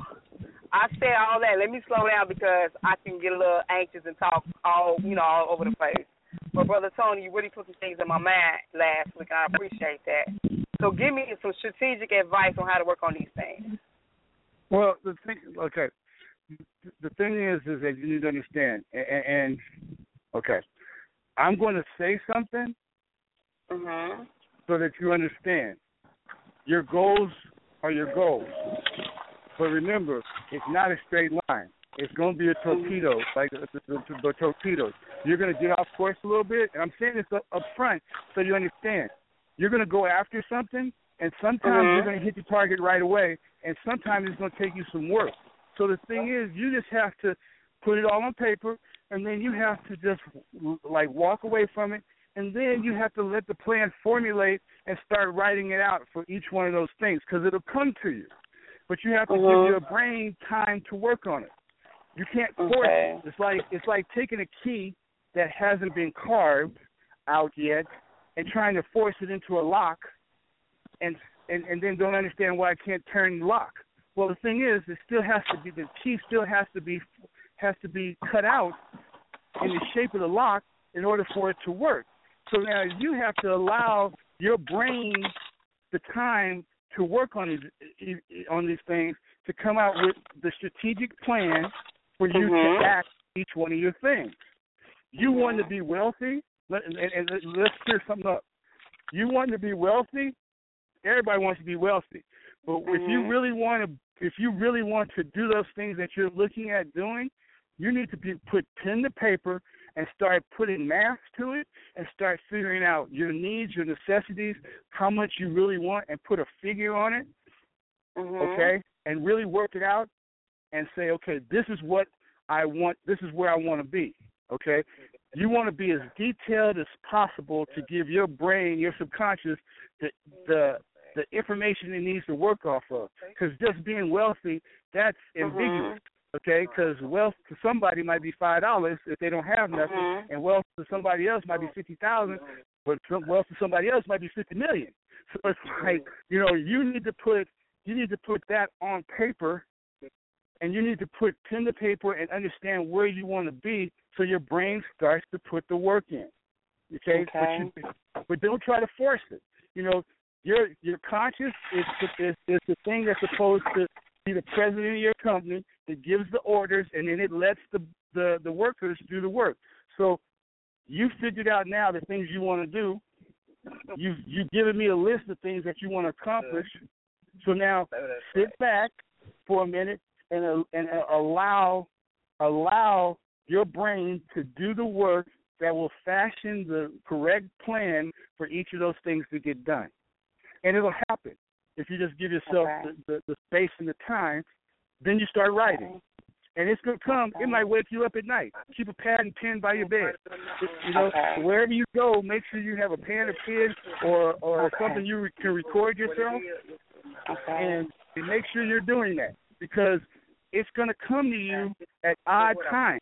I said all that. Let me slow down because I can get a little anxious and talk all over the place. But, Brother Tony, you really put some things in my mind last week, and I appreciate that. So give me some strategic advice on how to work on these things. Well, the thing is that you need to understand, and I'm going to say something so that you understand. Your goals are your goals. But remember, it's not a straight line. It's going to be a torpedo, like the torpedoes. You're going to get off course a little bit, and I'm saying this up front so you understand. You're going to go after something, and sometimes you're going to hit the target right away, and sometimes it's going to take you some work. So the thing is, you just have to put it all on paper, and then you have to just, walk away from it, and then you have to let the plan formulate and start writing it out for each one of those things, because it'll come to you. But you have to give your brain time to work on it. You can't force it. It's like taking a key that hasn't been carved out yet and trying to force it into a lock and then don't understand why I can't turn the lock. Well, the thing is, the key still has to be cut out in the shape of the lock in order for it to work. So now you have to allow your brain the time to work on these things to come out with the strategic plan for you to act each one of your things. You want to be wealthy, and let's clear something up. You want to be wealthy. Everybody wants to be wealthy, but if you really want to do those things that you're looking at doing, you need to put pen to paper and start putting math to it and start figuring out your needs, your necessities, how much you really want, and put a figure on it, okay, and really work it out and say, okay, this is what I want, this is where I want to be, okay? You want to be as detailed as possible to give your brain, your subconscious, the information it needs to work off of, because just being wealthy, that's ambiguous. Okay, because wealth to somebody might be $5 if they don't have nothing, and wealth to somebody else might be $50,000, but wealth to somebody else might be $50 million. So it's like, you need to put that on paper, and you need to put pen to paper and understand where you want to be, so your brain starts to put the work in. Okay. But don't try to force it. Your conscious is the thing that's supposed to be the president of your company that gives the orders, and then it lets the workers do the work. So you figured out now the things you want to do. You've given me a list of things that you want to accomplish. So now sit back for a minute and allow your brain to do the work that will fashion the correct plan for each of those things to get done. And it'll happen if you just give yourself the space and the time. Then you start writing. And it's going to come. It might wake you up at night. Keep a pad and pen by your bed. Wherever you go, make sure you have a pen or pen or something you can record yourself. And make sure you're doing that, because it's going to come to you at odd times.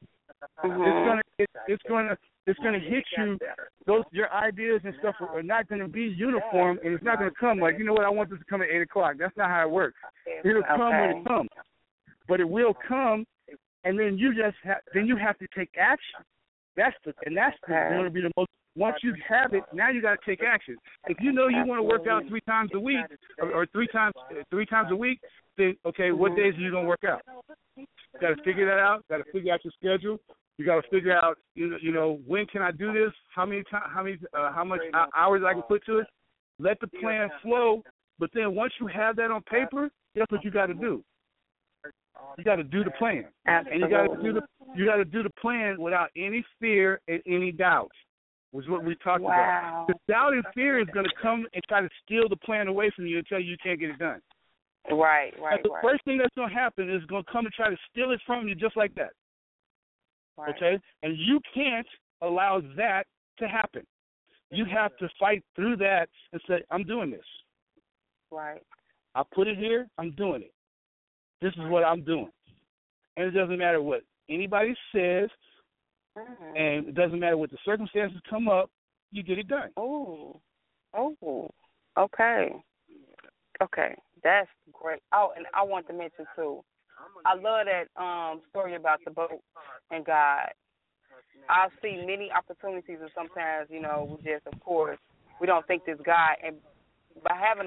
It's going to hit you. Your ideas and stuff are not going to be uniform, and it's not going to come like, I want this to come at 8:00. That's not how it works. It'll come when it comes. But it will come, and then you have to take action. That's going to be the most. Once you have it, now you got to take action. If you want to work out 3 times a week, or three times a week, then okay, what days are you going to work out? You got to figure that out. Got to figure out your schedule. You got to figure out, when can I do this? How much hours I can put to it? Let the plan flow. But then once you have that on paper, guess what you got to do? You got to do the plan. Absolutely. And you got to do the plan without any fear and any doubt. Was what we talked about. The doubt and fear is going to come and try to steal the plan away from you and tell you can't get it done. Right. The first thing that's going to happen is going to come and try to steal it from you just like that. Right. Okay? And you can't allow that to happen. You have to fight through that and say, I'm doing this. Right. I put it here. I'm doing it. This is what I'm doing. And it doesn't matter what anybody says, and it doesn't matter what the circumstances come up, you get it done. Oh, okay. That's great. Oh, and I want to mention, too, I love that story about the boat and God. I see many opportunities, and sometimes, we just, of course, we don't think this God. And by having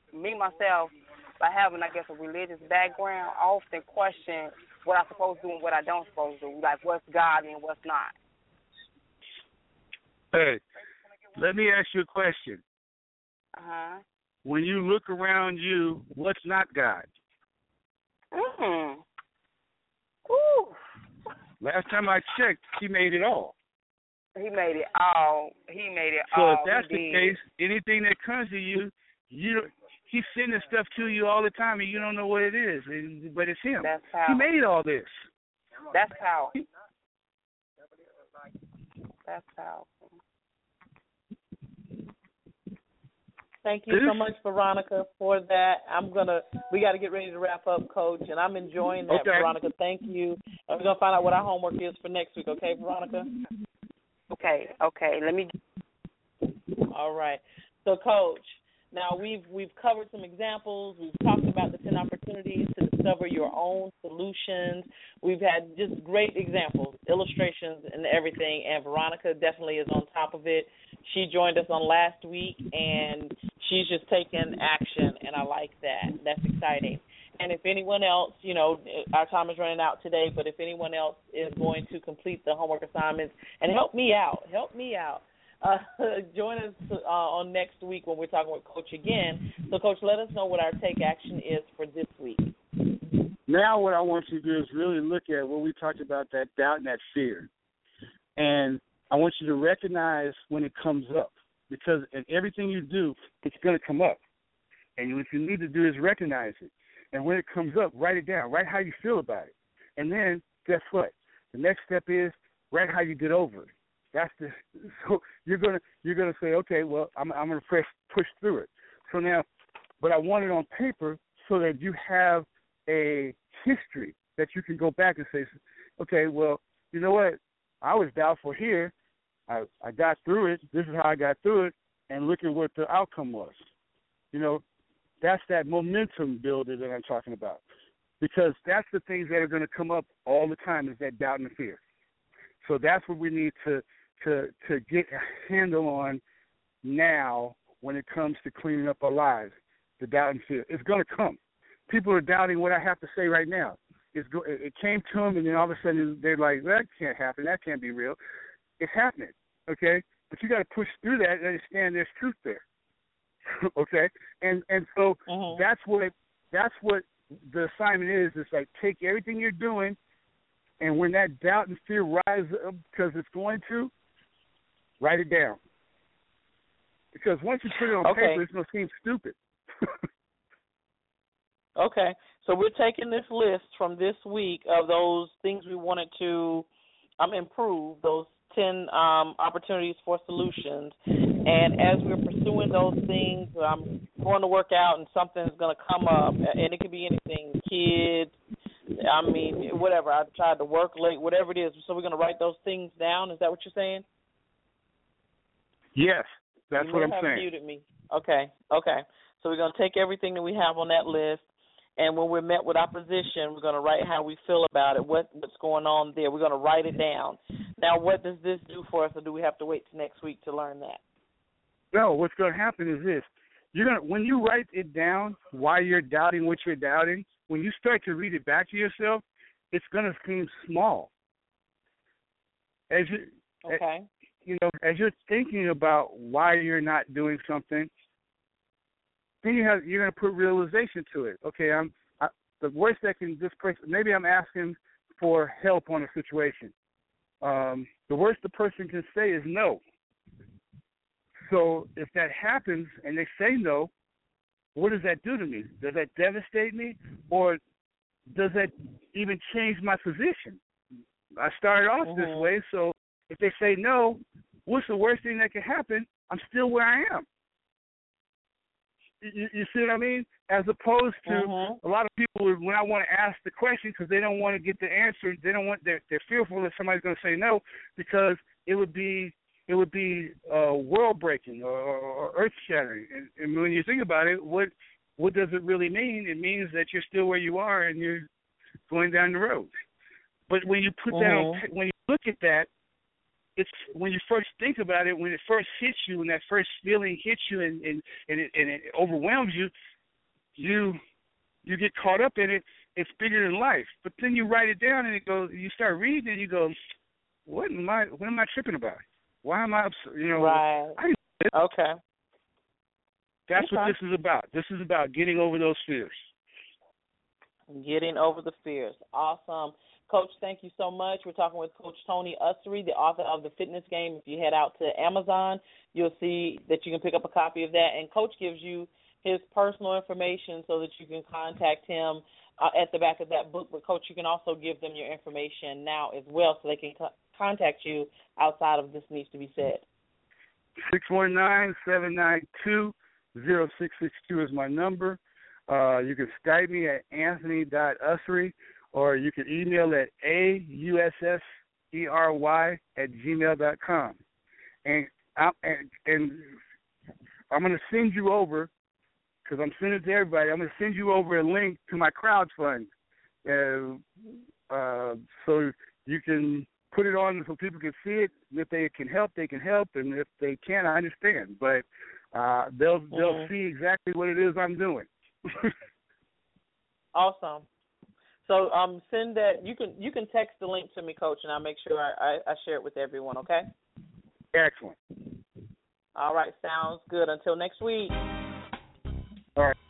I guess, a religious background, I often question what I'm supposed to do and what I don't supposed to do, like what's God and what's not. Hey, let me ask you a question. When you look around you, what's not God? Ooh. Last time I checked, He made it all. He made it all. So if that's the case, anything that comes to you, He's sending stuff to you all the time, and you don't know what it is, but it's Him. That's how. He made all this. That's how. That's how. Thank you so much, Veronica, for that. We got to get ready to wrap up, Coach, and I'm enjoying that, okay. Veronica. Thank you. And we're going to find out what our homework is for next week, okay, Veronica? Okay. Let me. All right. So, Coach, now we've covered some examples. We've talked about the 10 opportunities to discover your own solutions. We've had just great examples, illustrations, and everything, and Veronica definitely is on top of it. She joined us on last week, and she's just taking action, and I like that. That's exciting. And if anyone else, our time is running out today, but if anyone else is going to complete the homework assignments and help me out, join us on next week when we're talking with Coach again. So, Coach, let us know what our take action is for this week. Now what I want you to do is really look at what we talked about, that doubt and that fear. And I want you to recognize when it comes up, because in everything you do, it's going to come up. And what you need to do is recognize it. And when it comes up, write it down. Write how you feel about it. And then, guess what? The next step is write how you get over it. So you're gonna say, okay, well, I'm gonna push through it. So now, but I want it on paper so that you have a history that you can go back and say, okay, well, you know what? I was doubtful here. I got through it. This is how I got through it. and look at what the outcome was. You know, that's that momentum builder that I'm talking about. Because that's the things that are going to come up all the time is that doubt and fear. So that's what we need to get a handle on now when it comes to cleaning up our lives, the doubt and fear. It's going to come. People are doubting what I have to say right now. It came to them, and then all of a sudden they're like, that can't happen. That can't be real. It's happening, okay? But you got to push through that and understand there's truth there, okay? And so that's what the assignment is. It's like take everything you're doing, and when that doubt and fear rises up, because it's going to, write it down. Because once you put it on paper, it's going to seem stupid. Okay, so we're taking this list from this week of those things we wanted to improve, those 10 opportunities for solutions. And as we're pursuing those things, I'm going to work out and something's going to come up, and it could be anything, kids, whatever. I tried to work late, whatever it is. So we're going to write those things down. Is that what you're saying? Yes, that's what I'm saying. You muted me. Okay. So we're going to take everything that we have on that list, and when we're met with opposition, we're going to write how we feel about it, what's going on there. We're going to write it down. Now, what does this do for us, or do we have to wait till next week to learn that? No, what's going to happen is this. When you write it down while you're doubting what you're doubting, when you start to read it back to yourself, it's going to seem small. As you're thinking about why you're not doing something, then you're going to put realization to it. Okay, the worst that can this person. Maybe I'm asking for help on a situation. The worst the person can say is no. So if that happens and they say no, what does that do to me? Does that devastate me, or does that even change my position? I started off this way, so if they say no, what's the worst thing that can happen? I'm still where I am. You see what I mean? As opposed to a lot of people, when I want to ask the question, because they don't want to get the answer, they're fearful that somebody's going to say no, because it would be world breaking or earth shattering. And when you think about it, what does it really mean? It means that you're still where you are and you're going down the road. But when you put that on, when you look at that, it's when you first think about it, when it first hits you, when that first feeling hits you and it overwhelms you, you get caught up in it. It's bigger than life. But then you write it down and it goes. You start reading and you go, what am I tripping about? Why am I upset? Right. Okay. That's what this is about. This is about getting over those fears. Getting over the fears. Awesome. Coach, thank you so much. We're talking with Coach Tony Ussery, the author of The Fitness Game. If you head out to Amazon, you'll see that you can pick up a copy of that. And Coach gives you his personal information so that you can contact him at the back of that book. But, Coach, you can also give them your information now as well so they can contact you outside of This Needs to Be Said. 619-792-0662 is my number. You can Skype me at anthony.ussery. Or you can email at ausseri@gmail.com. And I'm going to send you over, because I'm sending it to everybody, I'm going to send you over a link to my crowdfund. So you can put it on so people can see it. If they can help, they can help. And if they can't, I understand. But they'll see exactly what it is I'm doing. Awesome. So send that. You can text the link to me, Coach, and I'll make sure I share it with everyone. Okay. Excellent. All right. Sounds good. Until next week. All right.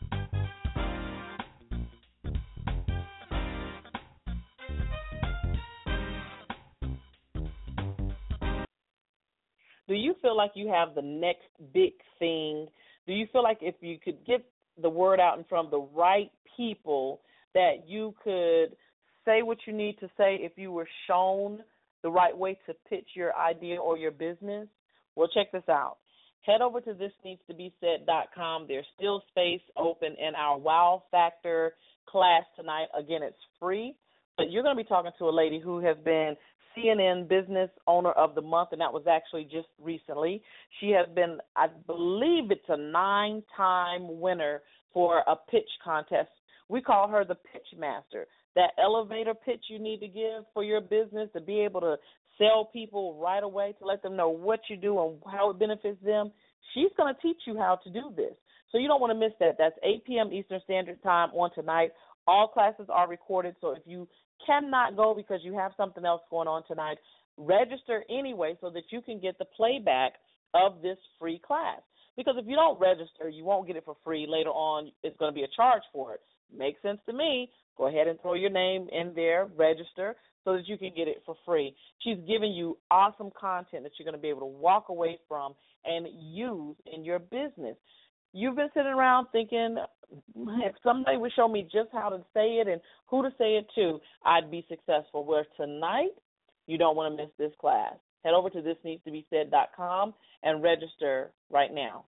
Do you feel like you have the next big thing? Do you feel like if you could get the word out in front of the right people, that you could say what you need to say if you were shown the right way to pitch your idea or your business? Well, check this out. Head over to thisneedstobesaid.com. There's still space open in our Wow Factor class tonight. Again, it's free, you're going to be talking to a lady who has been CNN Business Owner of the Month, and that was actually just recently. She has been, I believe it's a 9-time winner for a pitch contest. We call her the pitch master. That elevator pitch you need to give for your business to be able to sell people right away, to let them know what you do and how it benefits them. She's going to teach you how to do this. So you don't want to miss that. That's 8 p.m. Eastern Standard Time on tonight. All classes are recorded, so if you cannot go because you have something else going on tonight, register anyway so that you can get the playback of this free class. Because if you don't register, you won't get it for free. Later on, it's going to be a charge for it. Makes sense to me. Go ahead and throw your name in there, register, so that you can get it for free. She's giving you awesome content that you're going to be able to walk away from and use in your business. You've been sitting around thinking, if somebody would show me just how to say it and who to say it to, I'd be successful. Where tonight, you don't want to miss this class. Head over to thisneedstobesaid.com and register right now.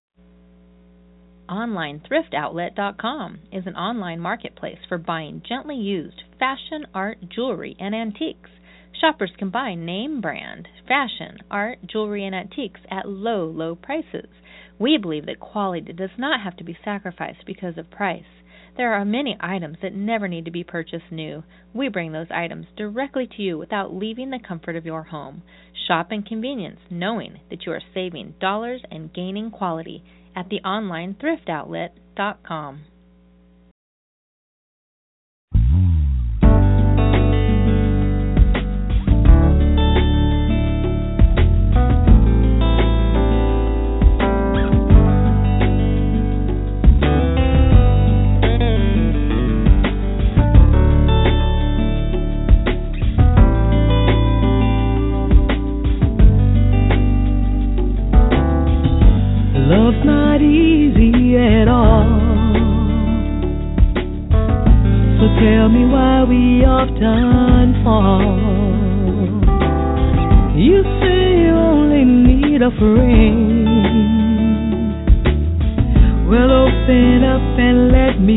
OnlineThriftOutlet.com is an online marketplace for buying gently used fashion, art, jewelry, and antiques. Shoppers can buy name brand, fashion, art, jewelry, and antiques at low, low prices. We believe that quality does not have to be sacrificed because of price. There are many items that never need to be purchased new. We bring those items directly to you without leaving the comfort of your home. Shop in convenience, knowing that you are saving dollars and gaining quality at the OnlineThriftOutlet.com. Love's not easy at all. So tell me why we often fall. You say you only need a friend. Well, open up and let me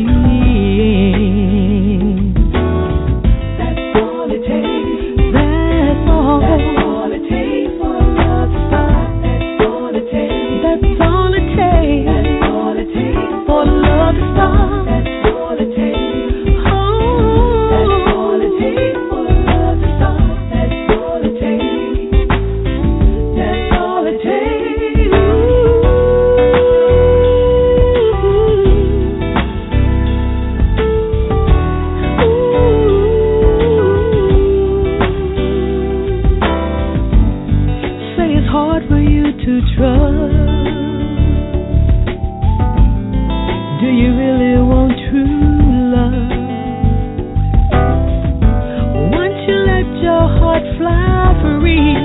in. That's all it takes. That's all. That's all it takes for love to start. That's all it takes. That's all it takes. That's all it takes for love to start. That's all it takes. Oh, that's all it takes for love to start. That's all it takes. That's all it takes. Say it's hard for you to trust. Do you really want true love? Once you let your heart fly free,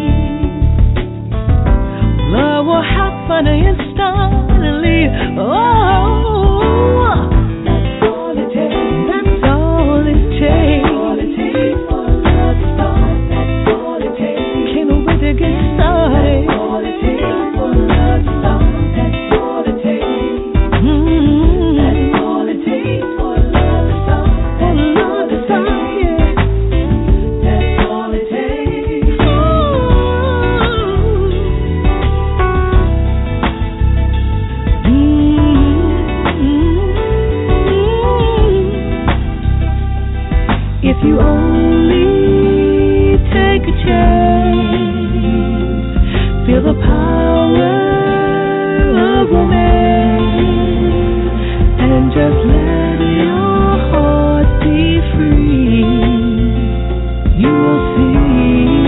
love will happen instantly. Oh, that's all it takes. That's all it takes. That's all it takes for love to start. That's all it takes. Can't wait to get started. That's all it takes for love to start. That's all it takes. That's all it takes for love to start. For love to start, yeah. That's all it takes. If you only take a chance, feel the power of romance, and just let your heart be free, you will see.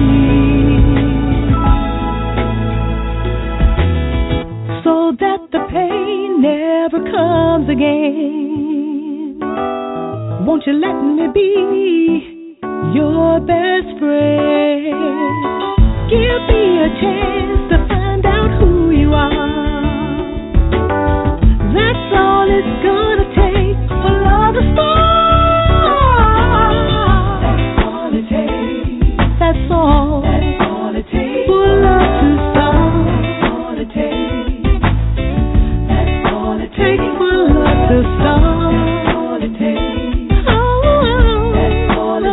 So that the pain never comes again, won't you let me be your best friend? Give me a chance to find out who you are. That's all it's gonna take for love to start. That's all it takes. That's all. That's all it takes for love to start. That's all it takes. That's all it takes for love to start. That's all it takes. Oh, that's all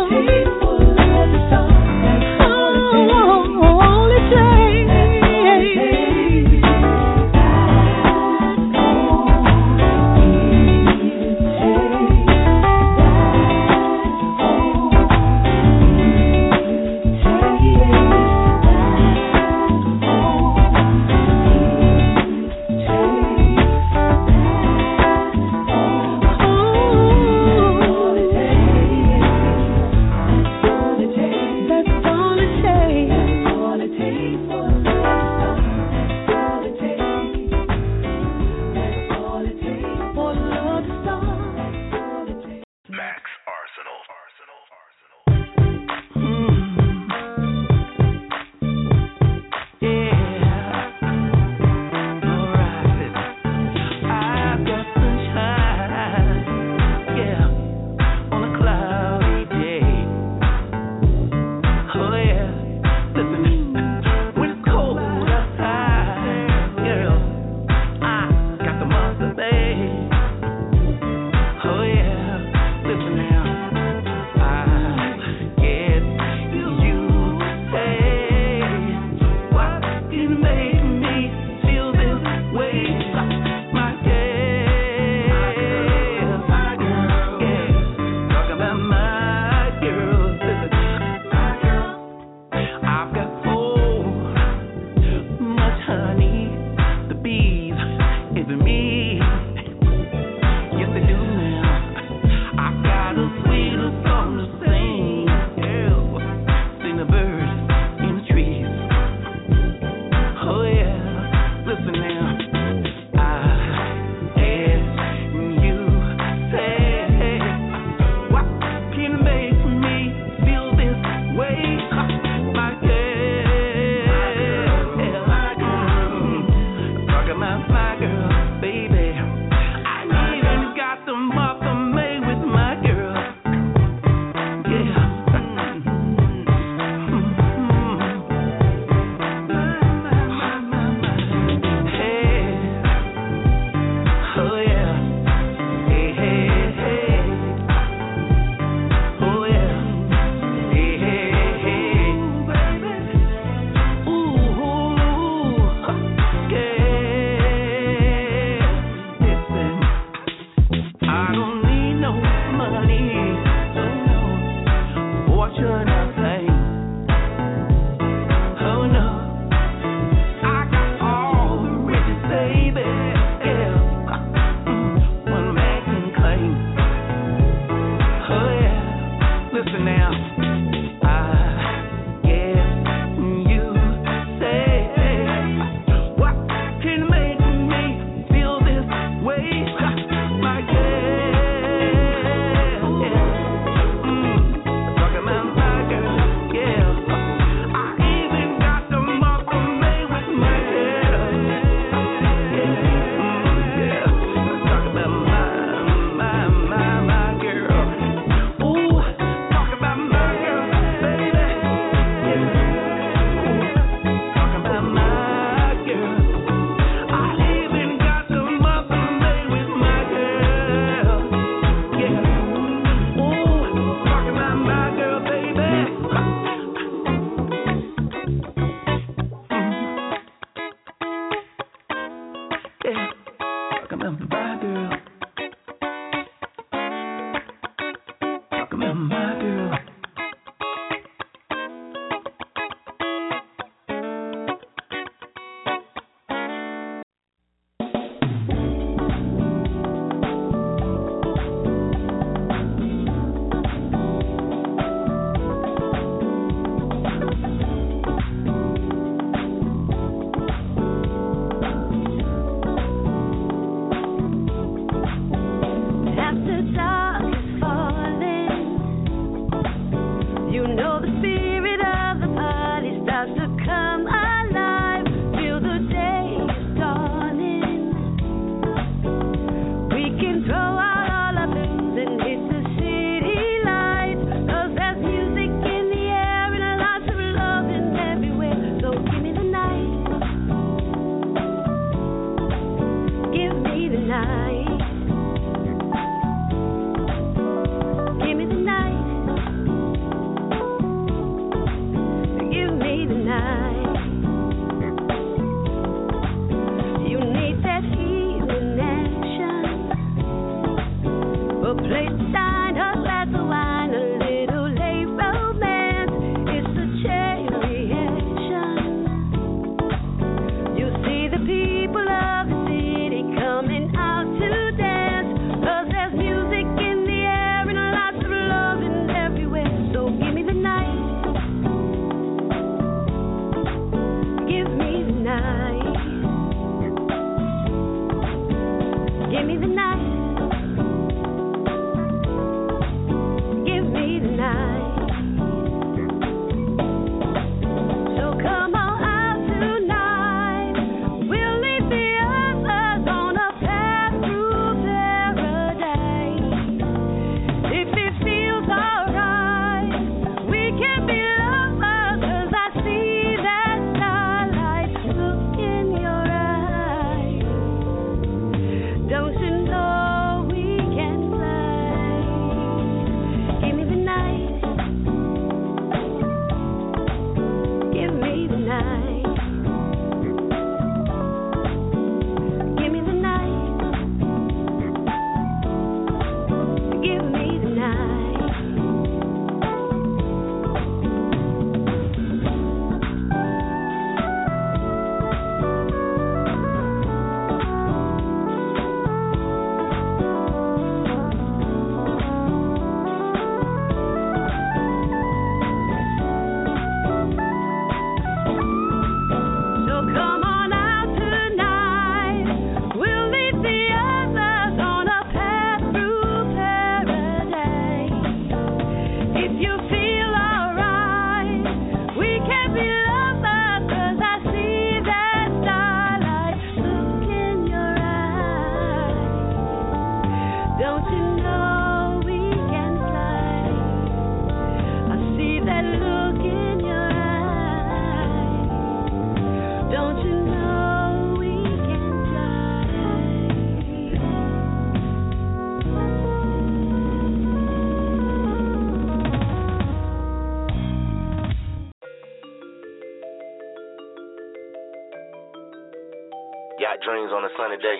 Got dreams on a sunny day.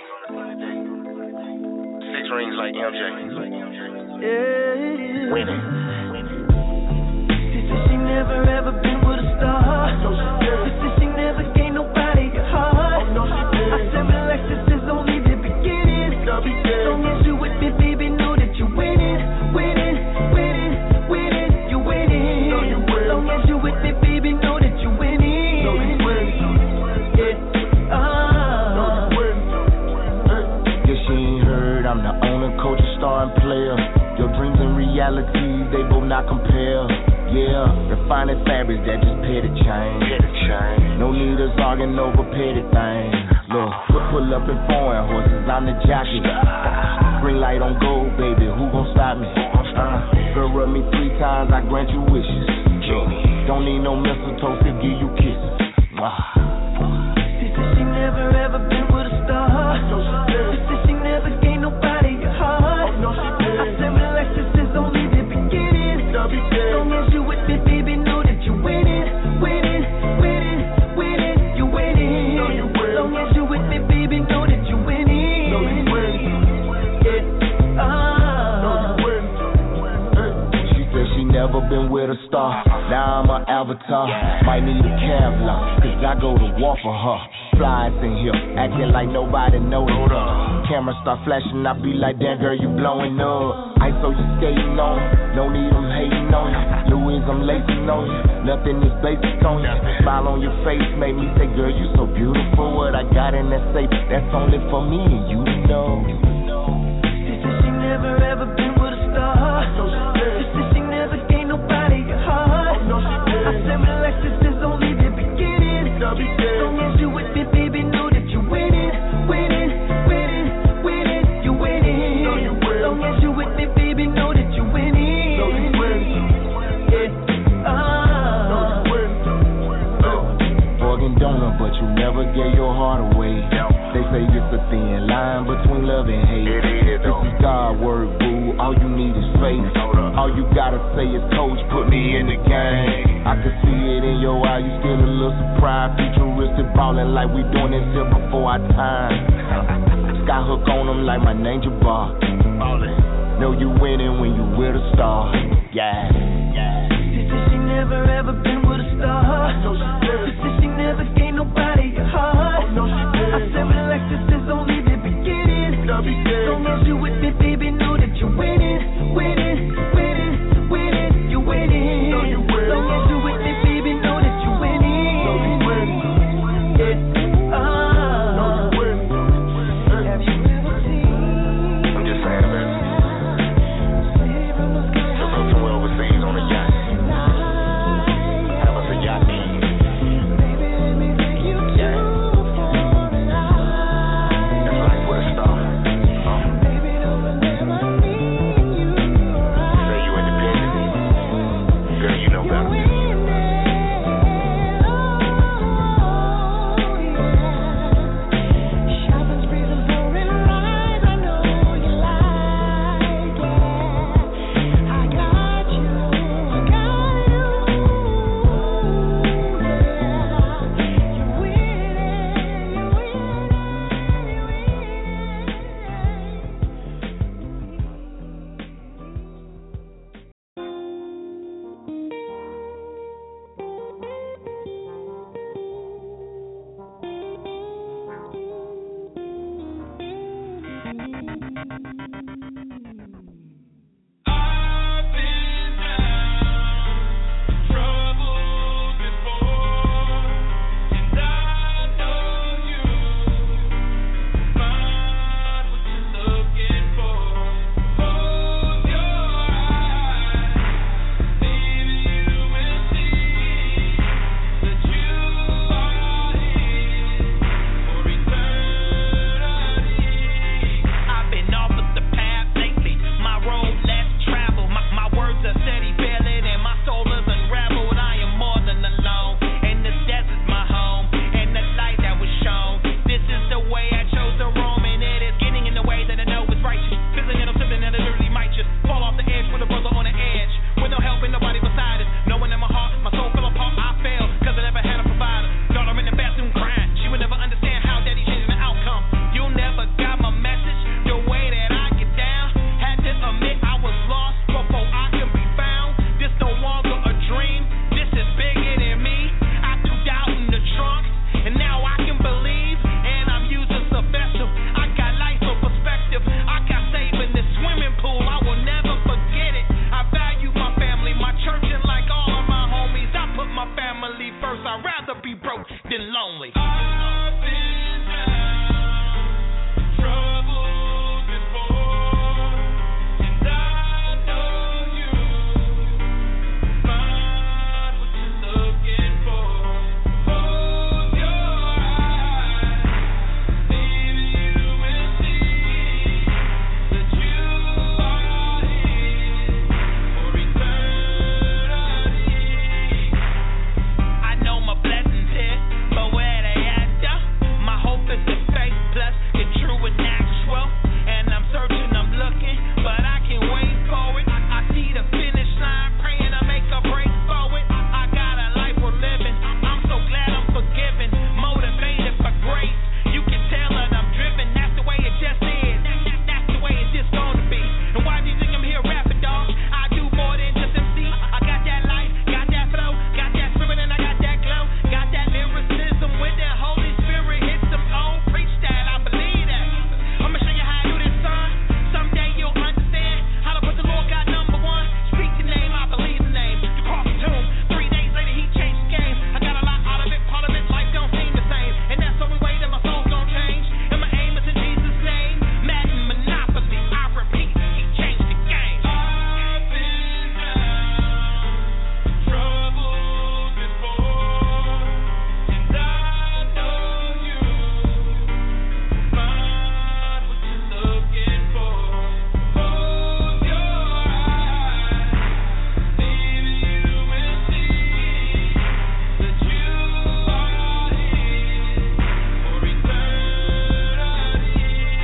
6 rings like MJ. Winning. She said she never ever been with a star. She said she never gave nobody a heart. I said relax, this is only the beginning. As long as you with me, baby, know that you're winning, winning, winning, winning, you're winning. As long as you with me, baby, know that you're winning. Yeah, she ain't heard, I'm the owner, coach, a star and player. Your dreams and realities, they both not compare. Yeah, refining fabrics that just pay the change. No need us arguing over petty things. Look, pull up in foreign horses, I'm the jockey. Green light on gold, baby, who gon' stop me? Girl, rub me 3 times, I grant you wishes. Don't need no mistletoe to give you kisses. She said she never ever been with a star. She said she never gave nobody a heart. I said relax, this is only the beginning. As long as you with me, baby, know that you're winning, winning, winning, winning, you're winning. As long as you with me, baby, know that you're winning. She said she never been with a star. Now I'm an avatar. Might need a Kevlar, cause I go to war for her. Flies in here, acting like nobody knows her. Camera start flashing, I be like, damn girl, you blowing up. ISO, you skating on me, no need them hating on you. Louis, I'm lacing on you, nothing is basic on you. Smile on your face made me say, girl, you so beautiful. What I got in that safe, that's only for me and you to know. She said she never ever been with a star. She said she never gave nobody a heart. I said relax, this is only the beginning. As long as you with me, baby, know that you're winning, winning, winning, winning, you're winning. As long as you with me, baby, know that you're winning. Organ donor, but you never gave your heart away. They say it's a thin line between love and hate. This is God's word, boo. All you need is faith. All you gotta say is, coach, put me in the game. I can see it in your eye, you still a little surprised. Futuristic ballin' like we doing this here before our time. Skyhook on them like my name Jabbar. Know you winning when you with a star. Yeah. She said she never ever been with a star. She said she never gave nobody a heart. I said relax, this is only the beginning. As long as you with me, baby, know that you're winning, winning, winning, winning, you're winning. As long as you with me, baby, know that you're winning. Have you ever seen? I'm just saying, man. Just went overseas on a yacht. first. I'd rather be broke than lonely. I've been down, troubled before, and I know you find what you're looking for. Hold your eyes, maybe you will see that you are his for eternity. I know my blessings here, but where they at, though? My hope is the faith plus the true and natural. And I'm searching, I'm looking, but I can't wait for it. I see the finish line, praying to make a break for it. I got a life we're living, I'm so glad I'm forgiven, motivated for grace. You can tell that I'm driven, that's the way it just is. That's the way it's just gonna be. And why do you think I'm here rapping, dog? I do more than just MC. I got that life, got that flow, got that spirit, and I got that glow. Got that lyricism with that Holy Spirit. Hit some old, preach that, I believe that. I'ma show you how I do this, son. Someday you'll understand how to put the Lord God number one. Speak the name, I believe the name. You cross the tomb, 3 days later he changed the game. I got a lot out of it, part of it, life don't seem the same. And that's the only way that my soul's gonna change. And my aim is in Jesus' name. Madden Monopoly, I repeat, he changed the game. I've been down, troubled before, and I know you find what you're looking for. Hold your eyes, maybe you will see that you are his for eternity.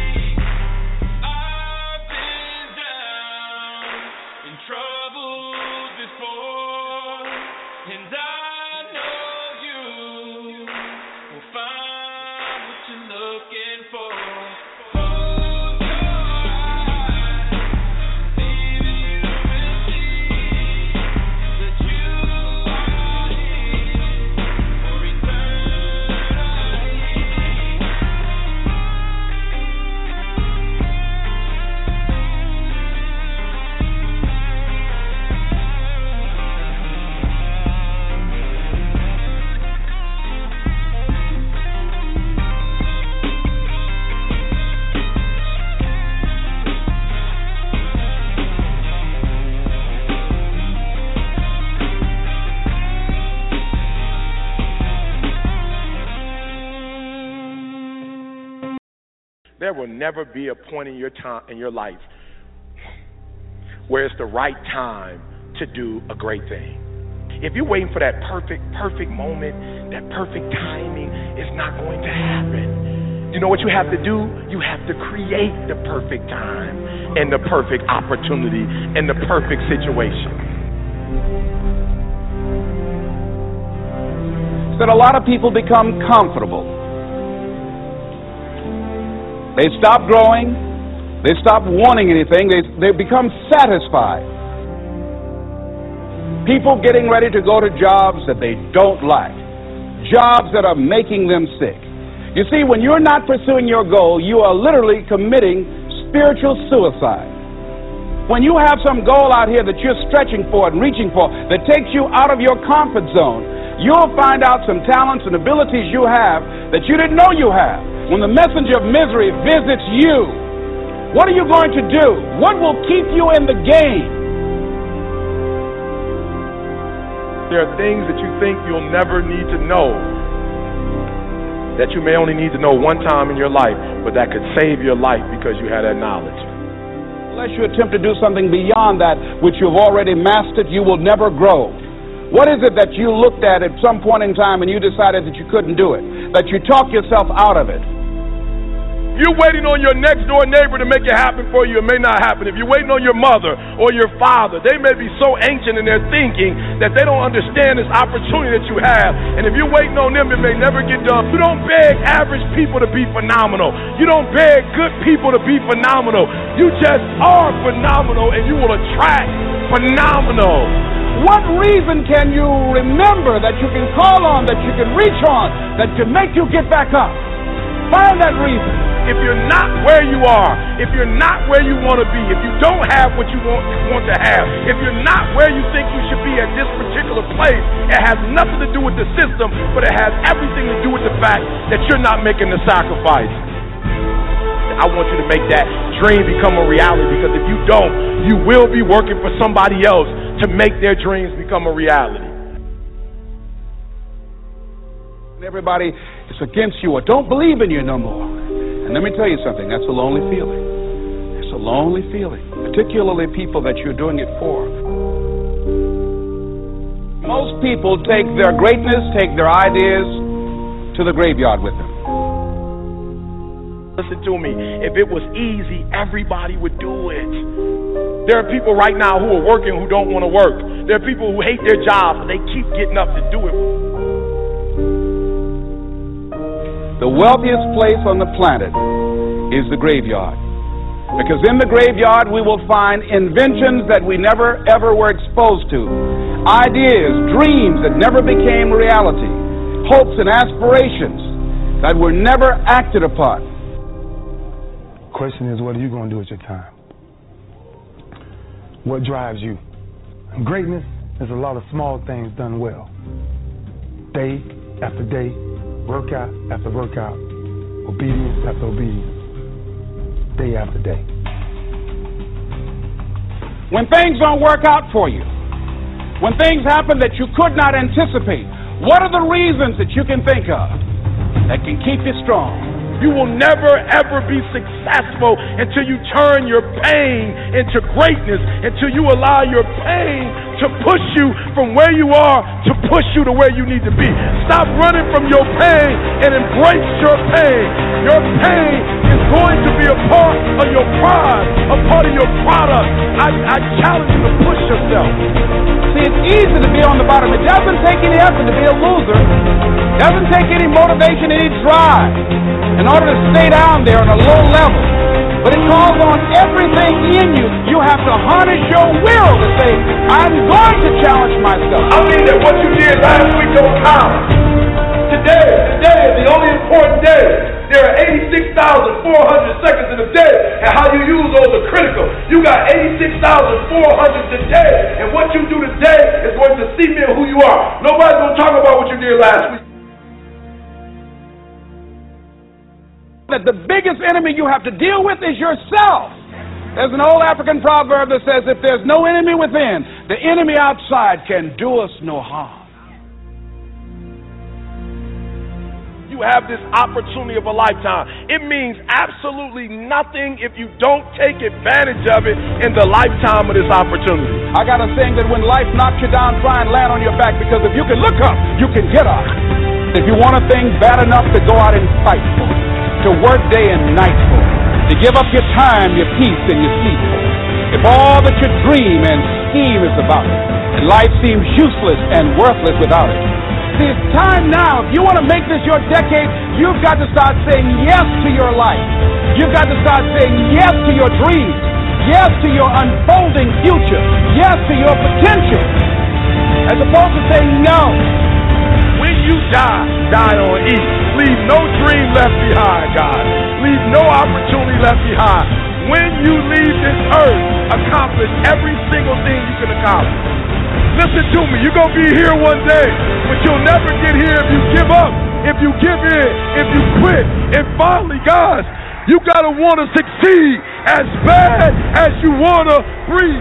I've been down in trouble before, and I know you will find what you're looking for. Hold your eyes, maybe you will see that you are his for eternity. There will never be a point in your time in your life where it's the right time to do a great thing. If you're waiting for that perfect moment, that perfect timing, it's not going to happen. You know what you have to do? You have to create the perfect time and the perfect opportunity and the perfect situation. That a lot of people become comfortable. They stop growing. They stop wanting anything. They become satisfied. People getting ready to go to jobs that they don't like. Jobs that are making them sick. You see, when you're not pursuing your goal, you are literally committing spiritual suicide. When you have some goal out here that you're stretching for and reaching for that takes you out of your comfort zone, you'll find out some talents and abilities you have that you didn't know you have. When the messenger of misery visits you, what are you going to do? What will keep you in the game? There are things that you think you'll never need to know, that you may only need to know one time in your life, but that could save your life because you had that knowledge. Unless you attempt to do something beyond that which you've already mastered, you will never grow. What is it that you looked at some point in time and you decided that you couldn't do it, that you talked yourself out of it? You're waiting on your next door neighbor to make it happen for you. It may not happen. If you're waiting on your mother or your father, they may be so ancient in their thinking that they don't understand this opportunity that you have. And if you're waiting on them, it may never get done. You don't beg average people to be phenomenal. You don't beg good people to be phenomenal. You just are phenomenal, and you will attract phenomenal. What reason can you remember that you can call on, that you can reach on, that can make you get back up? Find that reason. If you're not where you are, if you're not where you want to be, if you don't have what you want to have, if you're not where you think you should be at this particular place, it has nothing to do with the system, but it has everything to do with the fact that you're not making the sacrifice. I want you to make that dream become a reality, because if you don't, you will be working for somebody else to make their dreams become a reality. Everybody is against you or don't believe in you no more. And let me tell you something, that's a lonely feeling. It's a lonely feeling, particularly people that you're doing it for. Most people take their greatness, take their ideas to the graveyard with them. Listen to me. If it was easy, everybody would do it. There are people right now who are working who don't want to work. There are people who hate their jobs, but they keep getting up to do it. The wealthiest place on the planet is the graveyard. Because in the graveyard we will find inventions that we never ever were exposed to. Ideas, dreams that never became reality. Hopes and aspirations that were never acted upon. Question is, what are you going to do with your time? What drives you? And greatness is a lot of small things done well. Day after day, workout after workout, obedience after obedience, day after day. When things don't work out for you, when things happen that you could not anticipate, what are the reasons that you can think of that can keep you strong? You will never, ever be successful until you turn your pain into greatness, until you allow your pain to push you from where you are to push you to where you need to be. Stop running from your pain and embrace your pain. Your pain is going to be a part of your pride, a part of your product. I challenge you to push yourself. See, it's easy to be on the bottom. It doesn't take any effort to be a loser. It doesn't take any motivation, any drive in order to stay down there on a low level. But it calls on everything in you. You have to harness your will to say, I'm going to challenge myself. I mean that what you did last week don't count. Today is the only important day. There are 86,400 seconds in a day, and how you use those are critical. You got 86,400 today, and what you do today is going to cement who you are. Nobody's going to talk about what you did last week. That the biggest enemy you have to deal with is yourself. There's an old African proverb that says, if there's no enemy within, the enemy outside can do us no harm. You have this opportunity of a lifetime. It means absolutely nothing if you don't take advantage of it in the lifetime of this opportunity. I got a saying that when life knocks you down, try and land on your back, because if you can look up, you can get up. If you want a thing bad enough to go out and fight for it, to work day and night for it, to give up your time, your peace, and your sleep for it. If all that you dream and scheme is about it, and life seems useless and worthless without it. See, it's time now. If you want to make this your decade, you've got to start saying yes to your life. You've got to start saying yes to your dreams, yes to your unfolding future, yes to your potential, as opposed to saying no. When you die on E. Leave no dream left behind, God. Leave no opportunity left behind. When you leave this earth, accomplish every single thing you can accomplish. Listen to me, you're going to be here one day, but you'll never get here if you give up, if you give in, if you quit. And finally, guys, you got to want to succeed as bad as you want to breathe.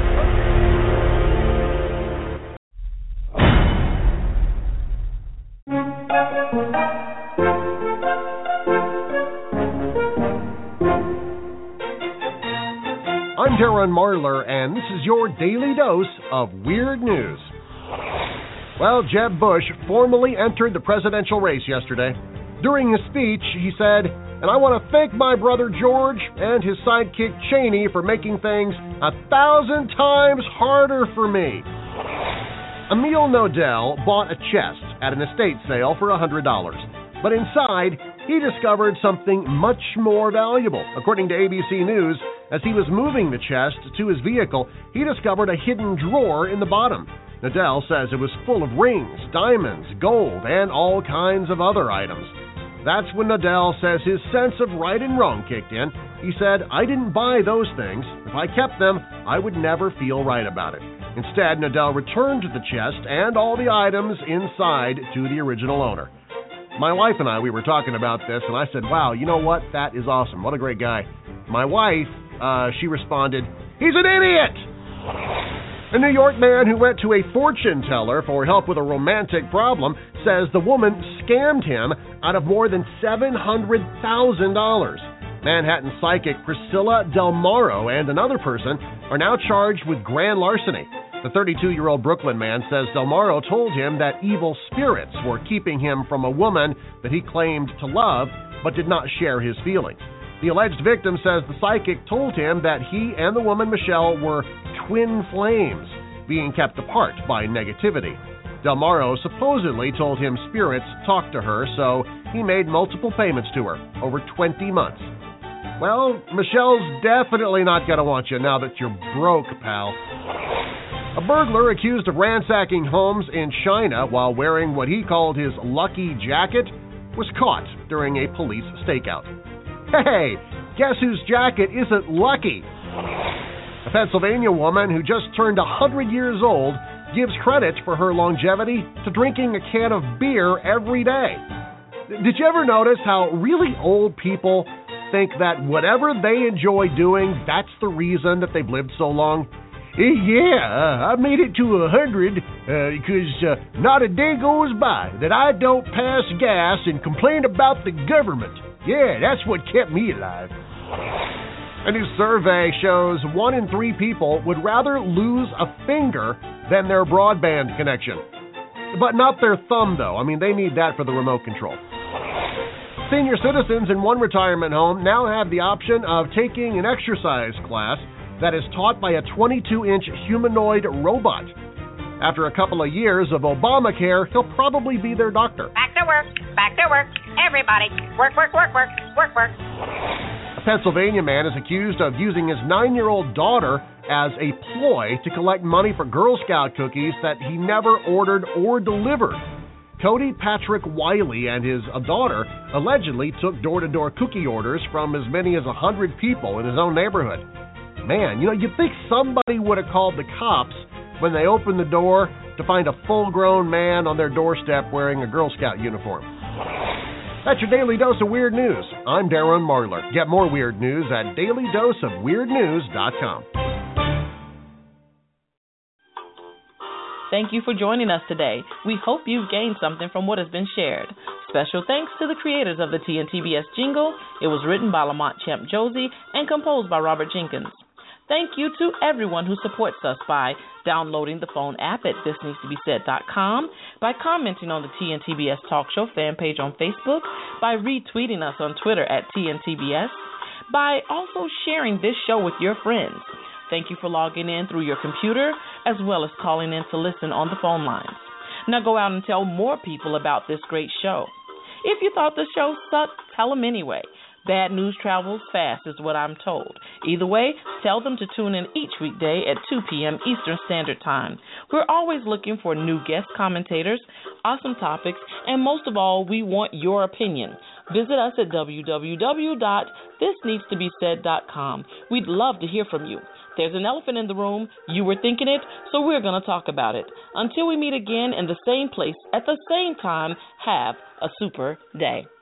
I'm Darren Marlar, and this is your daily dose of weird news. Well, Jeb Bush formally entered the presidential race yesterday. During his speech, he said, and I want to thank my brother George and his sidekick Cheney for making things 1,000 times harder for me. Emil Nodell bought a chest at an estate sale for $100. But inside, he discovered something much more valuable. According to ABC News, as he was moving the chest to his vehicle, he discovered a hidden drawer in the bottom. Nodell says it was full of rings, diamonds, gold, and all kinds of other items. That's when Nadel says his sense of right and wrong kicked in. He said, "I didn't buy those things. If I kept them, I would never feel right about it." Instead, Nadel returned the chest and all the items inside to the original owner. My wife and I, we were talking about this, and I said, "Wow, you know what? That is awesome. What a great guy." My wife, she responded, "He's an idiot!" A New York man who went to a fortune teller for help with a romantic problem says the woman scammed him out of more than $700,000. Manhattan psychic Priscilla Del Morro and another person are now charged with grand larceny. The 32-year-old Brooklyn man says Del Morro told him that evil spirits were keeping him from a woman that he claimed to love but did not share his feelings. The alleged victim says the psychic told him that he and the woman Michelle were twin flames, being kept apart by negativity. Del Morro supposedly told him spirits talked to her, so he made multiple payments to her over 20 months. Well, Michelle's definitely not going to want you now that you're broke, pal. A burglar accused of ransacking homes in China while wearing what he called his lucky jacket was caught during a police stakeout. Hey, guess whose jacket isn't lucky? A Pennsylvania woman who just turned 100 years old gives credit for her longevity to drinking a can of beer every day. Did you ever notice how really old people think that whatever they enjoy doing, that's the reason that they've lived so long? I made it to 100 because not a day goes by that I don't pass gas and complain about the government. Yeah, that's what kept me alive. A new survey shows 1 in 3 people would rather lose a finger than their broadband connection. But not their thumb, though. I mean, they need that for the remote control. Senior citizens in one retirement home now have the option of taking an exercise class that is taught by a 22-inch humanoid robot. After a couple of years of Obamacare, he'll probably be their doctor. Back to work. Back to work. Everybody. Work, work, work, work, work, work. A Pennsylvania man is accused of using his 9-year-old daughter as a ploy to collect money for Girl Scout cookies that he never ordered or delivered. Cody Patrick Wiley and his daughter allegedly took door-to-door cookie orders from as many as 100 people in his own neighborhood. Man, you'd think somebody would have called the cops when they opened the door to find a full-grown man on their doorstep wearing a Girl Scout uniform. That's your Daily Dose of Weird News. I'm Darren Marlar. Get more weird news at dailydoseofweirdnews.com. Thank you for joining us today. We hope you've gained something from what has been shared. Special thanks to the creators of the TNTBS jingle. It was written by Lamont Champ Josie and composed by Robert Jenkins. Thank you to everyone who supports us by downloading the phone app at thisneedstobesaid.com, by commenting on the TNTBS Talk Show fan page on Facebook, by retweeting us on Twitter at TNTBS, by also sharing this show with your friends. Thank you for logging in through your computer as well as calling in to listen on the phone lines. Now go out and tell more people about this great show. If you thought the show sucked, tell them anyway. Bad news travels fast is what I'm told. Either way, tell them to tune in each weekday at 2 p.m. Eastern Standard Time. We're always looking for new guest commentators, awesome topics, and most of all, we want your opinion. Visit us at www.thisneedstobesaid.com. We'd love to hear from you. There's an elephant in the room. You were thinking it, so we're going to talk about it. Until we meet again in the same place at the same time, have a super day.